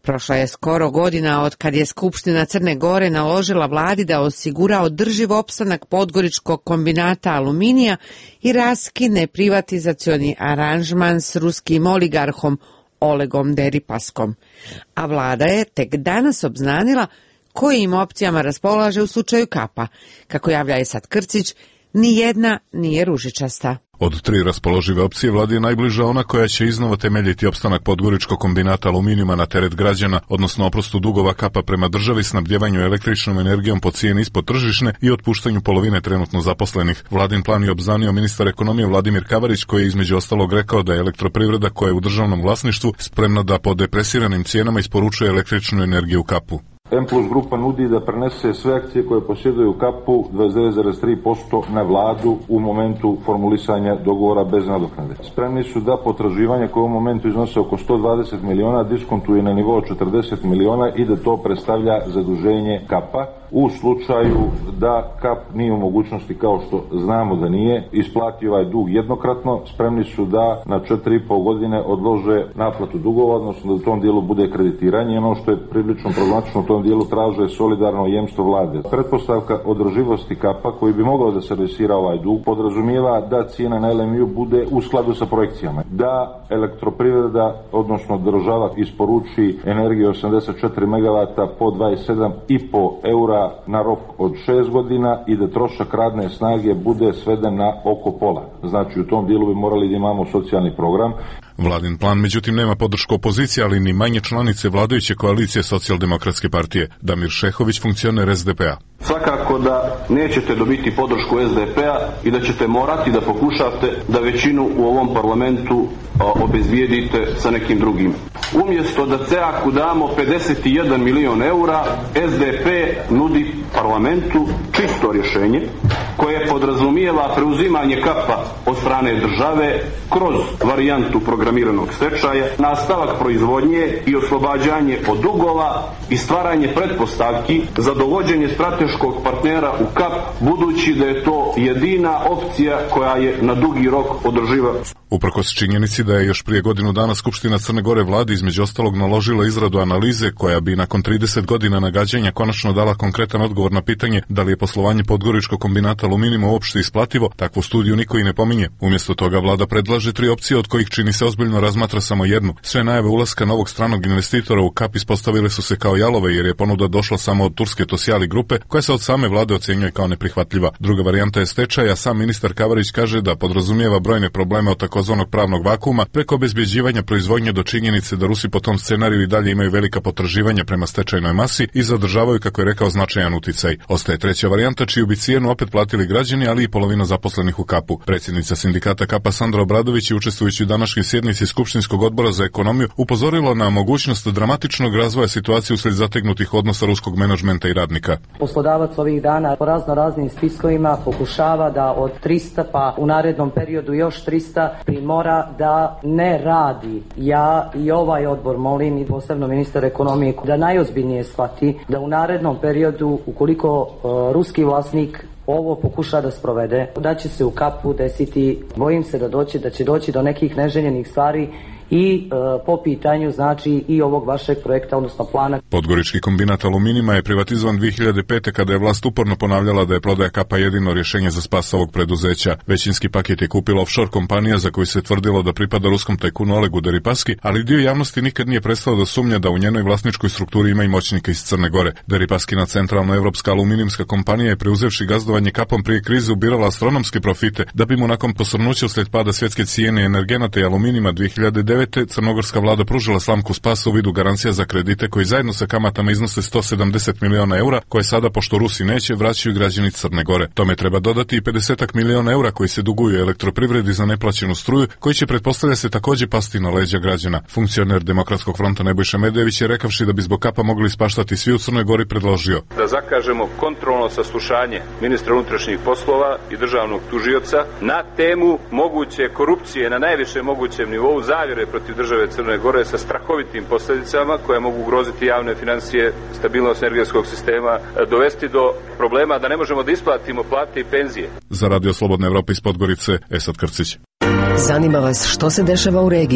Prošla je skoro godina od kad je Skupština Crne Gore naložila vladi da osigura održiv opstanak Podgoričkog kombinata aluminija i raskine privatizacioni aranžman s ruskim oligarhom Olegom Deripaskom. A vlada je tek danas obznanila kojim opcijama raspolaže u slučaju Kapa. Kako javlja Esad Krcić, ni jedna nije ružičasta. Od tri raspoložive opcije vladi je najbliža ona koja će iznova temeljiti opstanak Podgoričkog kombinata aluminijuma na teret građana, odnosno oprostu dugova Kapa prema državi, snabdjevanju električnom energijom po cijeni ispod tržišne i otpuštanju polovine trenutno zaposlenih. Vladin plan je obznanio ministar ekonomije Vladimir Kavarić, koji je između ostalog rekao da je elektroprivreda koja je u državnom vlasništvu spremna da po depresiranim cijenama isporučuje električnu energiju u Kapu. M plus grupa nudi da prenese sve akcije koje posjeduju Kapu dvadeset devet zarez tri posto na vladu u momentu formulisanja dogovora bez nadoknade. Spremni su da potraživanje koje u momentu iznose oko sto dvadeset miliona diskontuje na nivou četrdeset miliona i da to predstavlja zaduženje Kapa. U slučaju da Kap nije u mogućnosti, kao što znamo da nije, isplati ovaj dug jednokratno, spremni su da na četiri i pol godine odlože naplatu dugova, odnosno da u tom dijelu bude kreditiranje. Ono što je prilično problematično, u tom dijelu traže solidarno jemstvo vlade. Pretpostavka održivosti Kapa, koji bi mogao da servisira ovaj dug, podrazumijeva da cijena na L M I-u bude u skladu sa projekcijama. Da elektroprivreda, odnosno država, isporuči energiju osamdeset četiri megavata po dvadeset sedam i po eura na rok od šest godina i da trošak radne snage bude sveden na oko pola. Znači u tom dijelu bi morali da imamo socijalni program. Vladin plan, međutim, nema podršku opozicije, ali ni manje članice vladajuće koalicije Socijaldemokratske partije. Damir Šehović, funkcioner S D P-a. Svakako da nećete dobiti podršku S D P-a i da ćete morati da pokušate da većinu u ovom parlamentu obezbijedite sa nekim drugim. Umjesto da C A K-u damo pedeset jedan milion eura, S D P nudi parlamentu čisto rješenje koje podrazumijeva preuzimanje Kapa od strane države kroz varijantu programiranog stečaja, nastavak proizvodnje i oslobađanje od dugova i stvaranje pretpostavki za dovođenje strateškog partnera u Kap, budući da je to jedina opcija koja je na dugi rok održiva. Uprkos činjenici da je još prije godinu dana Skupština Crne Gore vladi između ostalog naložila izradu analize koja bi nakon trideset godina nagađanja konačno dala konkretan odgovor na pitanje da li je poslovanje Podgoričkog kombinata aluminijuma uopšte isplativo, takvu studiju niko i ne pominje. Umjesto toga vlada predlaže tri opcije, od kojih čini se ozbiljno razmatra samo jednu. Sve najave ulaska novog stranog investitora u Kap ispostavile su se kao jalove, jer je ponuda došla samo od turske Tosjali grupe, koja se od same vlade ocjenjuje kao neprihvatljiva. Druga varijanta je stečaj, a sam ministar Kavarić kaže da podrazumijeva brojne probleme od takozvanog pravnog vakuma preko obezbjeđivanja proizvodnje do činjenice da Rusi po tom scenariju i dalje imaju velika potraživanja prema stečajnoj masi i zadržavaju, kako je rekao, značajan uticaj. Ostaje treća varijanta, čiju bi cijenu opet platili građani, ali i polovina zaposlenih u Kapu. Predsjednica sindikata Kapa Sandra Obradović je, učestvujući u današnjoj sjednici Skupštinskog odbora za ekonomiju, upozorila na mogućnost dramatičnog razvoja situacije uslijed zategnutih odnosa ruskog menadžmenta i radnika. Poslodavac ovih dana po razno raznim spiskovima pokušava da od trista pa u narednom periodu još trista primora da ne radi. Ja i ovaj odbor molim i posebno ministar ekonomije da najozbiljnije shvati da u narednom periodu, ukoliko uh, ruski vlasnik ovo pokuša da sprovede, da će se u Kapu desiti, bojim se da doći, da će doći do nekih neželjenih stvari i e, po pitanju znači i ovog vašeg projekta, odnosno plana. Podgorički kombinat aluminijuma je privatizovan dvije hiljade pete kada je vlast uporno ponavljala da je prodaja Kapa jedino rješenje za spas ovog preduzeća. Većinski paket je kupila offshore kompanija za koju se tvrdilo da pripada ruskom tajkunu Olegu Deripaski, ali dio javnosti nikad nije prestao da sumnja da u njenoj vlasničkoj strukturi ima i moćnika iz Crne Gore. Deripaskina centralno-evropska aluminijumska kompanija je, preuzevši gazdovanje Kapom prije krize, ubirala astronomske profite, da bi mu nakon posrnuća uslijed pada svjetske cijene energenata i aluminijuma dvije hiljade devete crnogorska vlada pružila slamku spasa u vidu garancija za kredite koji zajedno sa kamatama iznose sto sedamdeset miliona eura, koje sada, pošto Rusi neće, vraćaju građani Crne Gore. Tome treba dodati i pedeset miliona eura koji se duguju elektroprivredi za neplaćenu struju, koji će, pretpostavlja se, također pasti na leđa građana. Funkcioner Demokratskog fronta Nebojša Medević je, rekavši da bi zbog Kapa mogli ispaštati svi u Crnoj Gori, predložio da zakažemo kontrolno saslušanje ministra unutrašnjih poslova i državnog tužioca na temu moguće korupcije na najvišem mogućem nivou, zavjere protiv države Crne Gore sa strahovitim posljedicama koje mogu ugroziti javne financije, stabilnost energetskog sistema, dovesti do problema da ne možemo da isplatimo plate i penzije. Za Radio Slobodne Evrope iz Podgorice, Esad Krcić. Zanima vas što se dešava u regiji?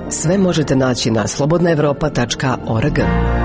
Sve možete naći na slobodna evropa tačka org.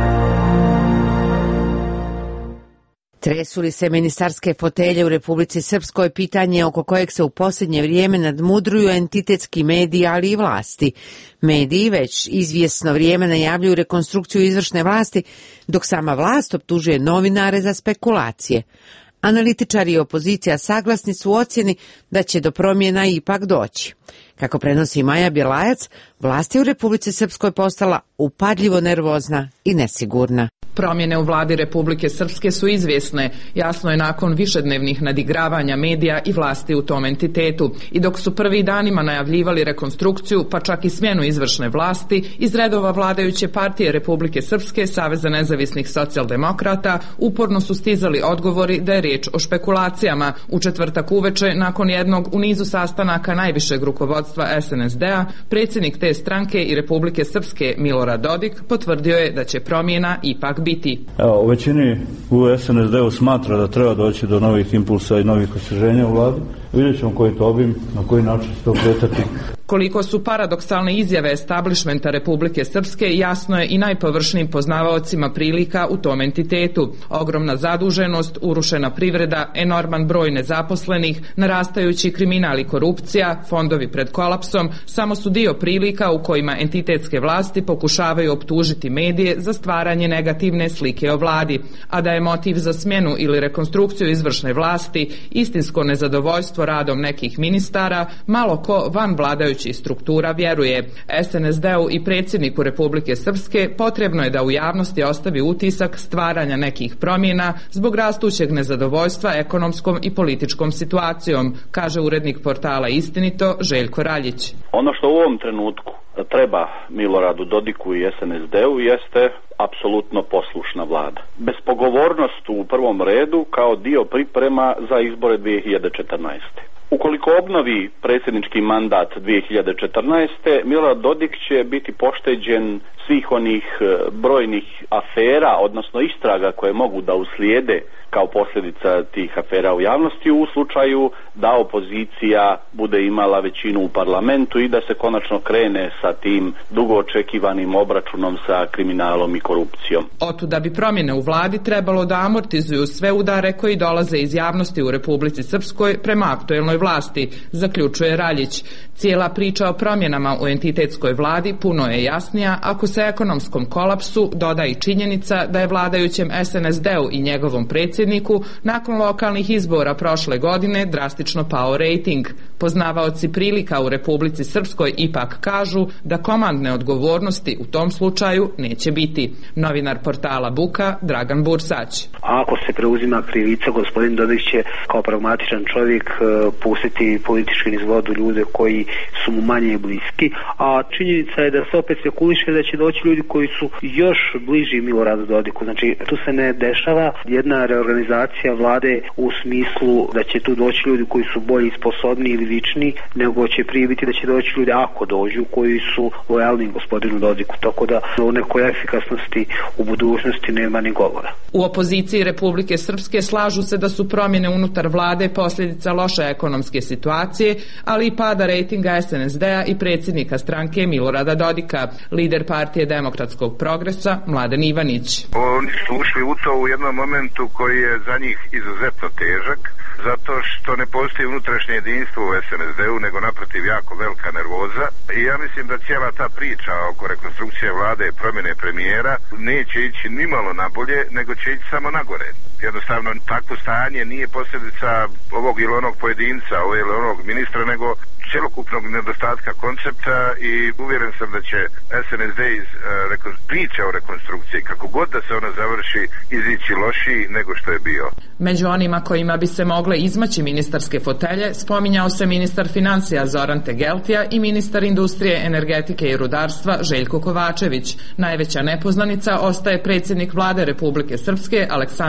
Tresu li se ministarske fotelje u Republici Srpskoj, pitanje oko kojeg se u posljednje vrijeme nadmudruju entitetski mediji, ali i vlasti. Mediji već izvjesno vrijeme najavljuju rekonstrukciju izvršne vlasti, dok sama vlast optužuje novinare za spekulacije. Analitičari i opozicija saglasni su u ocjeni da će do promjena ipak doći. Kako prenosi Maja Bjelajac, vlast je u Republici Srpskoj postala upadljivo nervozna i nesigurna. Promjene u vladi Republike Srpske su izvjesne, jasno je nakon višednevnih nadigravanja medija i vlasti u tom entitetu. I dok su prvi danima najavljivali rekonstrukciju, pa čak i smjenu izvršne vlasti, iz redova vladajuće partije Republike Srpske, Saveza nezavisnih socijaldemokrata, uporno su stizali odgovori da je riječ o špekulacijama. U četvrtak uveče, nakon jednog u nizu sastanaka najvišeg rukovodstva es en es de-a, predsjednik te stranke i Republike Srpske Milorad Dodik potvrdio je da će promjena ipak biti. Evo, u većini u es en es de-u smatra da treba doći do novih impulsa i novih osvježenja u vladi. Vidjet ćemo koji to obim, na koji način se to kretati. Koliko su paradoksalne izjave establishmenta Republike Srpske jasno je i najpovršnijim poznavaocima prilika u tom entitetu. Ogromna zaduženost, urušena privreda, enorman broj nezaposlenih, narastajući kriminal i korupcija, fondovi pred kolapsom, samo su dio prilika u kojima entitetske vlasti pokušavaju optužiti medije za stvaranje negativne slike o vladi, a da je motiv za smjenu ili rekonstrukciju izvršne vlasti istinsko nezadovoljstvo radom nekih ministara, malo ko van vladajućih struktura vjeruje. es en es de-u i predsjedniku Republike Srpske potrebno je da u javnosti ostavi utisak stvaranja nekih promjena zbog rastućeg nezadovoljstva ekonomskom i političkom situacijom, kaže urednik portala Istinito Željko Raljić. Ono što u ovom trenutku treba Miloradu Dodiku i es en es de-u jeste apsolutno poslušna vlada. Bespogovornost u prvom redu kao dio priprema za izbore dvije hiljade četrnaeste. Ukoliko obnovi predsjednički mandat dvije hiljade četrnaeste. Milorad Dodik će biti pošteđen svih onih brojnih afera, odnosno istraga koje mogu da uslijede kao posljedica tih afera u javnosti u slučaju da opozicija bude imala većinu u parlamentu i da se konačno krene sa tim dugo očekivanim obračunom sa kriminalom i korupcijom. Otuda bi promjene u vladi trebalo da amortizuju sve udare koji dolaze iz javnosti u Republici Srpskoj prema aktuelnoj vlasti, zaključuje Raljić. Cijela priča o promjenama u entitetskoj vladi puno je jasnija ako se ekonomskom kolapsu doda i činjenica da je vladajućem es en es de-u i njegovom predsjedniku nakon lokalnih izbora prošle godine drastično pao rejting. Poznavaoci prilika u Republici Srpskoj ipak kažu da komandne odgovornosti u tom slučaju neće biti. Novinar portala Buka Dragan Bursać. Ako se preuzima krivica, gospodin Dodik će kao pragmatičan čovjek pustiti politički niz vodu ljude koji su mu manje bliski, a činjenica je da se opet spekuliše da će doći ljudi koji su još bliži Miloradu Dodiku. Znači, tu se ne dešava jedna reorganizacija vlade u smislu da će tu doći ljudi koji su bolji, sposobni ili vični, nego će prije biti da će doći ljudi, ako dođu, koji su lojalni gospodinu Dodiku. Tako da o nekoj efikasnosti u budućnosti nema ni govora. U opoziciji Republike Srpske slažu se da su promjene unutar vlade posljedica loše ekonomske situacije, ali i pada rejtinga es en es de-a i predsjednika stranke Milorada Dodika. Lider partije Demokratskog progresa Mladen Ivanić. Oni su ušli u to u jednom momentu koji je za njih izuzetno težak, zato što ne postoji unutrašnje jedinstvo u es en es de-u, nego naprotiv jako velika nervoza. I ja mislim da cijela ta priča oko rekonstrukcije vlade i promjene premijera neće ići nimalo nabolje, nego će ići samo nagore. Jednostavno, takvo stanje nije posljedica ovog ili onog pojedinca, ovog ili onog ministra, nego cjelokupnog nedostatka koncepta i uvjeren sam da će es en es de iz uh, priče o rekonstrukciji, kako god da se ona završi, izići lošiji nego što je bio. Među onima kojima bi se mogle izmaći ministarske fotelje spominjao se ministar financija Zoran Tegeltija i ministar industrije, energetike i rudarstva Željko Kovačević. Najveća nepoznanica ostaje predsjednik vlade Republike Srpske Aleksandar Džomić,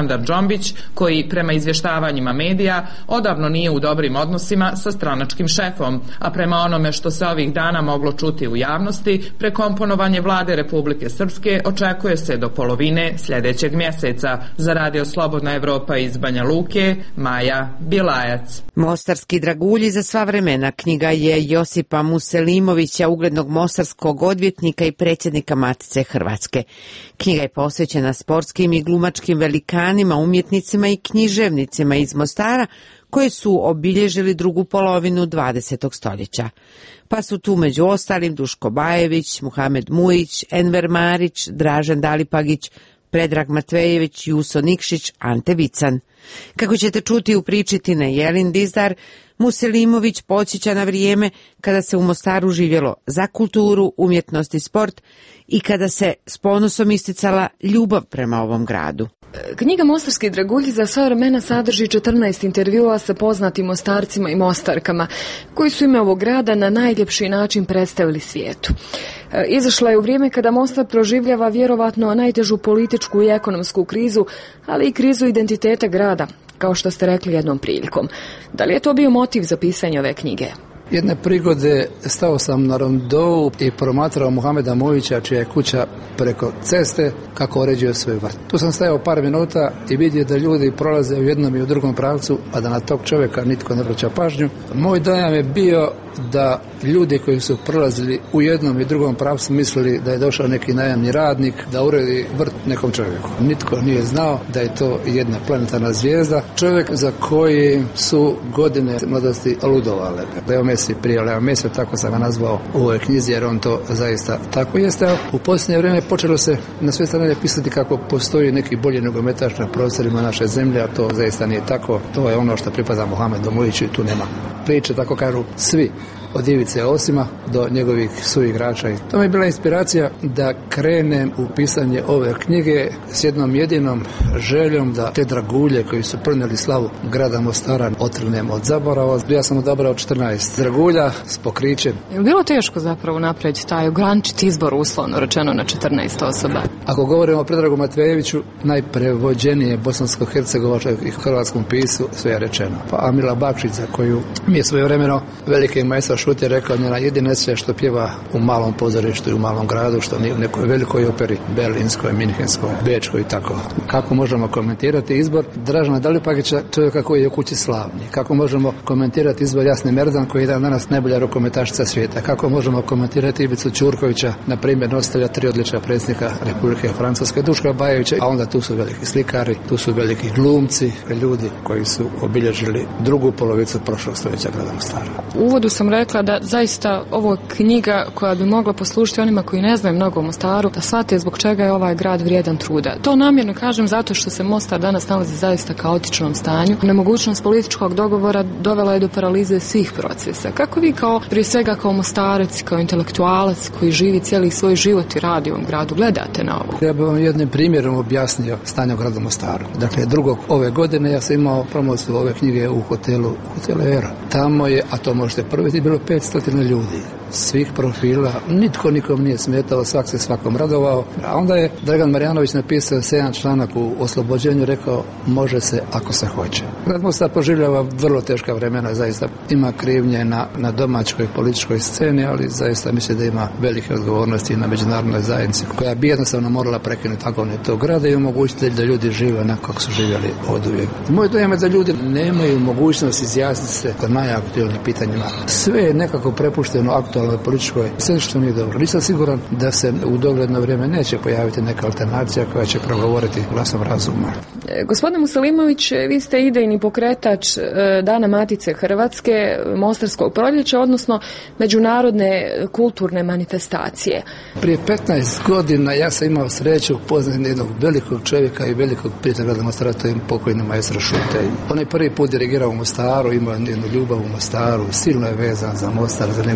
Zombić, koji prema izvještavanjima medija odavno nije u dobrim odnosima sa stranačkim šefom, a prema onome što se ovih dana moglo čuti u javnosti, prekomponovanje vlade Republike Srpske očekuje se do polovine sljedećeg mjeseca. Za Radio Slobodna Evropa iz Banja Luke, Maja Bilajac. Mostarski dragulji za sva vremena knjiga je Josipa Muselimovića, uglednog mostarskog odvjetnika i predsjednika Matice Hrvatske. Knjiga je posvećena sportskim i glumačkim velikanima, umjetnicima i književnicima iz Mostara koji su obilježili drugu polovinu dvadesetog stoljeća. Pa su tu među ostalim Duško Bajević, Muhamed Mujić, Enver Marić, Dražen Dalipagić, Predrag Matvejević, Juso Nikšić, Ante Vican. Kako ćete čuti u priči Tine Jelin Dizdar, Muselimović podsjeća na vrijeme kada se u Mostaru živjelo za kulturu, umjetnost i sport i kada se s ponosom isticala ljubav prema ovom gradu. Knjiga Mostarski dragulji za sva vremena sadrži četrnaest intervjua sa poznatim Mostarcima i Mostarkama, koji su ime ovog grada na najljepši način predstavili svijetu. Izašla je u vrijeme kada Mostar proživljava vjerovatno najtežu političku i ekonomsku krizu, ali i krizu identiteta grada, kao što ste rekli jednom prilikom. Da li je to bio motiv za pisanje ove knjige? Jedne prigode stao sam na rondou i promatrao Muhameda Mujića, čija je kuća preko ceste, kako uređuje svoj vrt. Tu sam stajao par minuta i vidio da ljudi prolaze u jednom i u drugom pravcu, a da na tog čovjeka nitko ne vraća pažnju. Moj dojam je bio da ljudi koji su prolazili u jednom i drugom pravcu mislili da je došao neki najamni radnik da uredi vrt nekom čovjeku. Nitko nije znao da je to jedna planetarna zvijezda, čovjek za koji su godine mladosti ludovale. Leo Messi, prije Leo Messi, tako sam ga nazvao u ovoj knjizi, jer on to zaista tako jeste. U posljednje vrijeme počelo se na sve strane pisati kako postoji neki bolji nogometaš na prostorima naše zemlje, a to zaista nije tako. To je ono što pripada Muhamedu Mujiću i tu nema priče, tako kažu svi. Od Ivice Osima do njegovih suigrača. To mi je bila inspiracija da krenem u pisanje ove knjige s jednom jedinom željom da te dragulje koji su prenijeli slavu grada Mostara otrgnem od zaborava. Ja sam odabrao četrnaest dragulja s pokrićem. Je li bilo teško zapravo napraviti taj ograničiti izbor, uslovno rečeno, na četrnaest osoba? Ako govorimo o Predragu Matvejeviću, najprevođenije bosansko-hercegovačkom i hrvatskom pisu, sve je rečeno. Pa Amila Bakšić, za koju mi je svojevremeno veliki majstor Šut je rekao, njena jedina sve što pjeva u malom pozorištu i u malom gradu, što nije u nekoj velikoj operi, berlinskoj, minhenskoj, bečkoj i tako. Kako možemo komentirati izbor Dražena Dalipagića, čovjeka koji je u kući slavni? Kako možemo komentirati izbor Jasne Merdan, koji je dan danas najbolja rukometašica svijeta? Kako možemo komentirati Ivicu Ćurkovića, na primjer nositelja tri odličja predsjednika Republike Francuske, Duška Bajevića, a onda tu su veliki slikari, tu su veliki glumci, ljudi koji su obilježili drugu polovicu prošlog stoljeća grada Mostara. U uvodu sam rekla da zaista ovo knjiga koja bi mogla poslužiti onima koji ne znaju mnogo o Mostaru, da shvate zbog čega je ovaj grad vrijedan truda. To namjerno kažem zato što se Mostar danas nalazi zaista kaotičnom stanju. Nemogućnost političkog dogovora dovela je do paralize svih procesa. Kako vi kao, prije svega kao Mostarac, kao intelektualac koji živi cijeli svoj život i radi u ovom gradu, gledate na ovo? Ja bih vam jednim primjerom objasnio stanje u gradu Mostaru. Dakle, drugog ove godine ja sam imao promociju ove knjige u hotelu, hotelu Era. Tamo je, a to možete provjeriti, bilo petsto ljudi, svih profila, nitko nikom nije smetao, svak se svakom radovao. A onda je Dragan Marjanović napisao sedam članak u oslobođenju, rekao može se ako se hoće. Grad Mostar proživljava vrlo teška vremena, zaista ima krivnje na, na domaćoj političkoj sceni, ali zaista mislim da ima velike odgovornosti na međunarodnoj zajednici koja bi jednostavno morala prekinuti agoniju tog grada i omogućiti da ljudi žive onako kako su živjeli od uvijek. Moj dojam je da ljudi nemaju mogućnost izjasniti se o najaktualnim pitanjima. Sve je nekako prepušteno aktualnoj političkoj, sve što nije dobro. Nisam siguran da se u dogledno vrijeme neće pojaviti neka alternacija koja će progovoriti glasom razuma. E, gospodine Muselimović, vi ste idejni pokretač e, Dana Matice Hrvatske, Mostarskog proljeća, odnosno međunarodne kulturne manifestacije. Prije petnaest godina ja sam imao sreću upoznati jednog velikog čovjeka i velikog prijatelja grada Mostara, to je pokojni maestro Šute. On je prvi put dirigirao u Mostaru, imao jednu ljubav u Mostaru, silno je vezan za Mostar, za njegove ulice,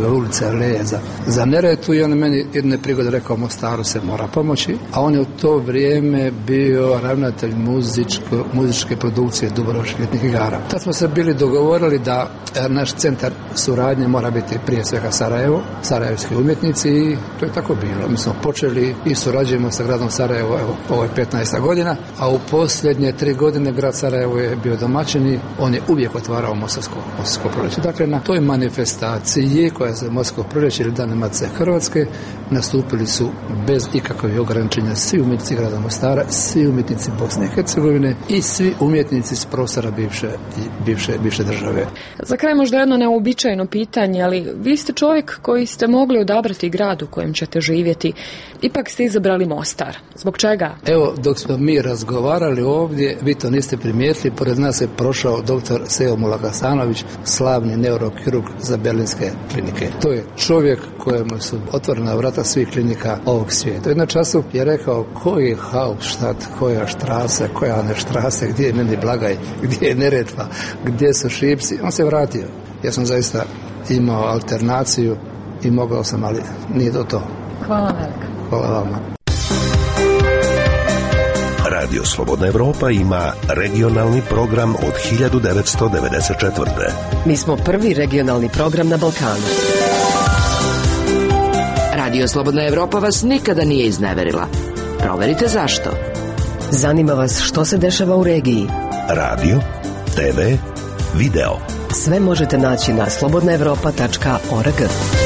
leje za, za Neretvu i on meni jedne prigode rekao Mostaru se mora pomoći, a on je u to vrijeme bio ravnatelj muzičko, muzičke produkcije Dubrovačkih ljetnih igara. Tad smo se bili dogovorili da naš centar suradnje mora biti prije svega Sarajevo, sarajevski umjetnici i to je tako bilo. Mi smo počeli i surađujemo sa gradom Sarajevo, evo, ovo je petnaesta godina, a u posljednje tri godine grad Sarajevo je bio domaćin i on je uvijek otvarao Mostarsko, Mostarsko proljeće. Dakle, na toj manifestaciji koja se Mostarsko proljeće ili Dan Matice Hrvatske nastupili su bez ikakvih ograničenja svi umjetnici grada Mostara, svi umjetnici Bosne i Hercegovine i svi umjetnici s prostora bivše, bivše, bivše države. Za kraj možda jedno neuobičajeno pitanje, ali vi ste čovjek koji ste mogli odabrati grad u kojem ćete živjeti. Ipak ste izabrali Mostar. Zbog čega? Evo, dok smo mi razgovarali ovdje, vi to niste primijetili, pored nas je prošao doktor Sejo Mulakasanović, slavni neurokirurg za berlinske klinike. To je čovjek kojemu su otvorena vrata svih klinika ovog svijeta. U jednom času je rekao koji je Hauptstadt, koja štrase, koja ne štrase, gdje je meni Blagaj, gdje je Neretva, gdje su Šipci. On se vratio. Ja sam zaista imao alternaciju i mogao sam, ali nije to to. Hvala velika. Hvala vama. Radio Slobodna Evropa ima regionalni program od hiljadu devetsto devedeset četvrte. Mi smo prvi regionalni program na Balkanu. Radio Slobodna Evropa vas nikada nije izneverila. Proverite zašto. Zanima vas što se dešava u regiji. Radio, te ve, video. Sve možete naći na slobodna evropa tačka org.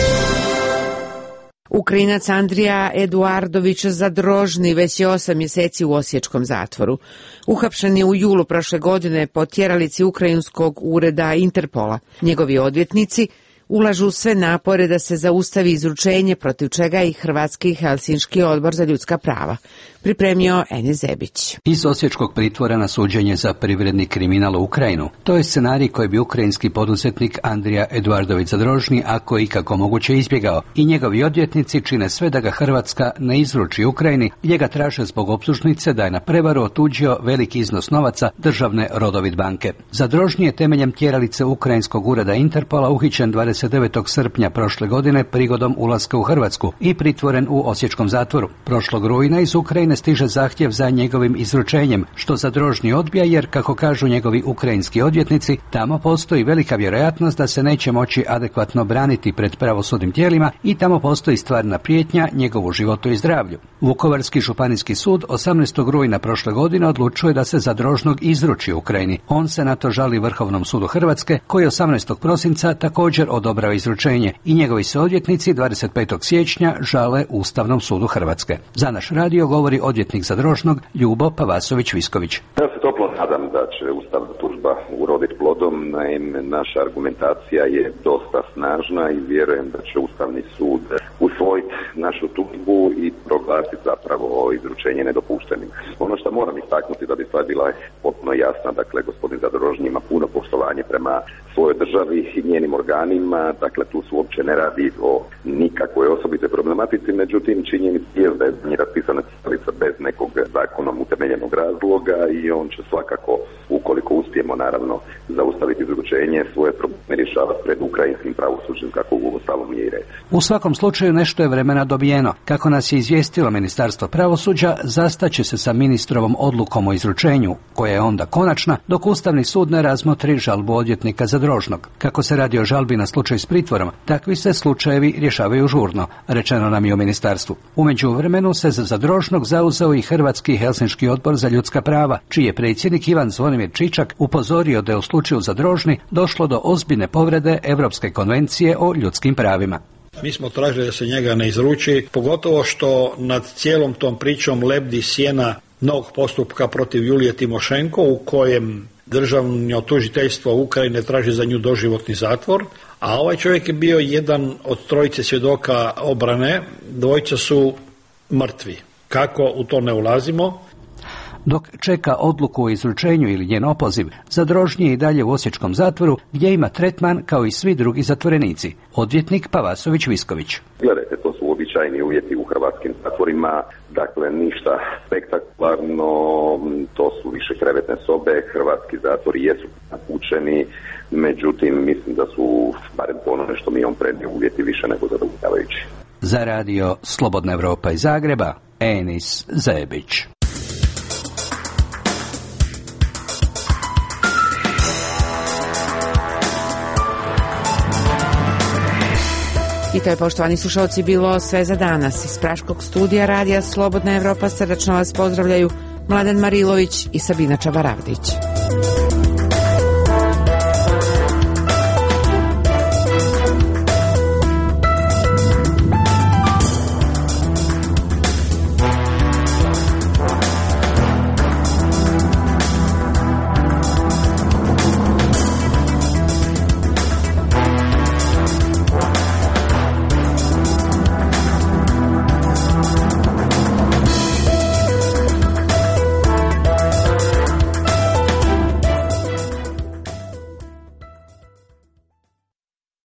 Ukrajinac Andrija Eduardović Zadrožni već je osam mjeseci u osječkom zatvoru. Uhapšen je u julu prošle godine po tjeralici ukrajinskog ureda Interpola. Njegovi odvjetnici ulažu sve napore da se zaustavi izručenje, protiv čega je i Hrvatski Helsinški odbor za ljudska prava pripremio Ene Zebić. Iz osječkog pritvora na suđenje za privredni kriminal u Ukrajinu. To je scenarij koji bi ukrajinski poduzetnik Andrija Eduardović Zadrožni ako i kako moguće izbjegao. I njegovi odvjetnici čine sve da ga Hrvatska ne izruči Ukrajini, gdje ga traže zbog optužnice da je na prevaru otuđio veliki iznos novaca državne Rodovit banke. Zadrožni je temeljem tjeralice ukrajinskog ureda Interpola uhićen dvadeset devetog srpnja prošle godine prigodom ulaska u Hrvatsku i pritvoren u osječkom zatvoru. Prošlog rujna iz Ukrajine stiže zahtjev za njegovim izručenjem, što Zadrožni odbija jer, kako kažu njegovi ukrajinski odvjetnici, tamo postoji velika vjerojatnost da se neće moći adekvatno braniti pred pravosudnim tijelima i tamo postoji stvarna prijetnja njegovu životu i zdravlju. Vukovarski županijski sud osamnaestog rujna prošle godine odlučuje da se Zadrožnog izruči Ukrajini. On se na to žali Vrhovnom sudu Hrvatske, koji osamnaestog prosinca također odobrao izručenje i njegovi se odvjetnici dvadeset petog siječnja žale Ustavnom sudu Hrvatske. Za naš radio govori odvjetnik Zadrožnog Ljubo Pavasović-Visković. Ja se toplo nadam da će ustavna tužba uroditi plodom, naime naša argumentacija je dosta snažna i vjerujem da će Ustavni sud usvojiti našu tužbu i proglasiti zapravo izručenje nedopuštenim. Ono što moram istaknuti da bi stvar bila potpuno jasna, dakle gospodin Zadrožni ima puno poštovanje prema svojoj državi i njenim organima, dakle tu se uopće ne radi o nikakvoj osobitoj problematici, međutim činjenica je da je nije raspisana tjeralica bez nekog zakonom utemeljenog razloga i on će svakako, ukoliko uspijemo naravno zaustaviti izručenje, svoje probleme rješavati pred ukrajinskim pravosuđem, kako u ostalom je i reći. U svakom slučaju nešto je vremena dobijeno. Kako nas je izvijestilo Ministarstvo pravosuđa, zastaće se sa ministrovom odlukom o izručenju, koja je onda konačna, dok Ustavni sud ne razmotri žalbu odvjetnika Zadrožnog. Kako se radi o žalbi na slučaj s pritvorom, takvi se slučajevi rješavaju žurno, rečeno nam je u ministarstvu. U međuvremenu se za Zadrožnog zauzeo i Hrvatski Helsinški odbor za ljudska prava, čiji je predsjednik Ivan Zvonimir Čičak upozorio da je u slučaju Zadrožni došlo do ozbiljne povrede Europske konvencije o ljudskim pravima. Mi smo tražili da se njega ne izruči, pogotovo što nad cijelom tom pričom lebdi sjena novog postupka protiv Julije Timošenko, u kojem državno tužiteljstvo Ukrajine traži za nju doživotni zatvor, a ovaj čovjek je bio jedan od trojice svjedoka obrane, dvojica su mrtvi. Kako, u to ne ulazimo. Dok čeka odluku o izručenju ili njen opoziv, Zadrožnji je i dalje u osječkom zatvoru gdje ima tretman kao i svi drugi zatvorenici. Odvjetnik Pavasović Visković. Gledajte, to su uobičajeni uvjeti u hrvatskim zatvorima, dakle ništa spektakularno, to su više krevetne sobe, hrvatski zatvori jesu napučeni, međutim mislim da su, barem po onome što mi imam prednje, uvjeti više nego zadovoljavajući. Za radio Slobodna Evropa iz Zagreba, Enis Zebić. I to je, poštovani slušalci, bilo sve za danas. Iz Praškog studija radija Slobodna Evropa srdačno vas pozdravljaju Mladen Marilović i Sabina Čabaravdić.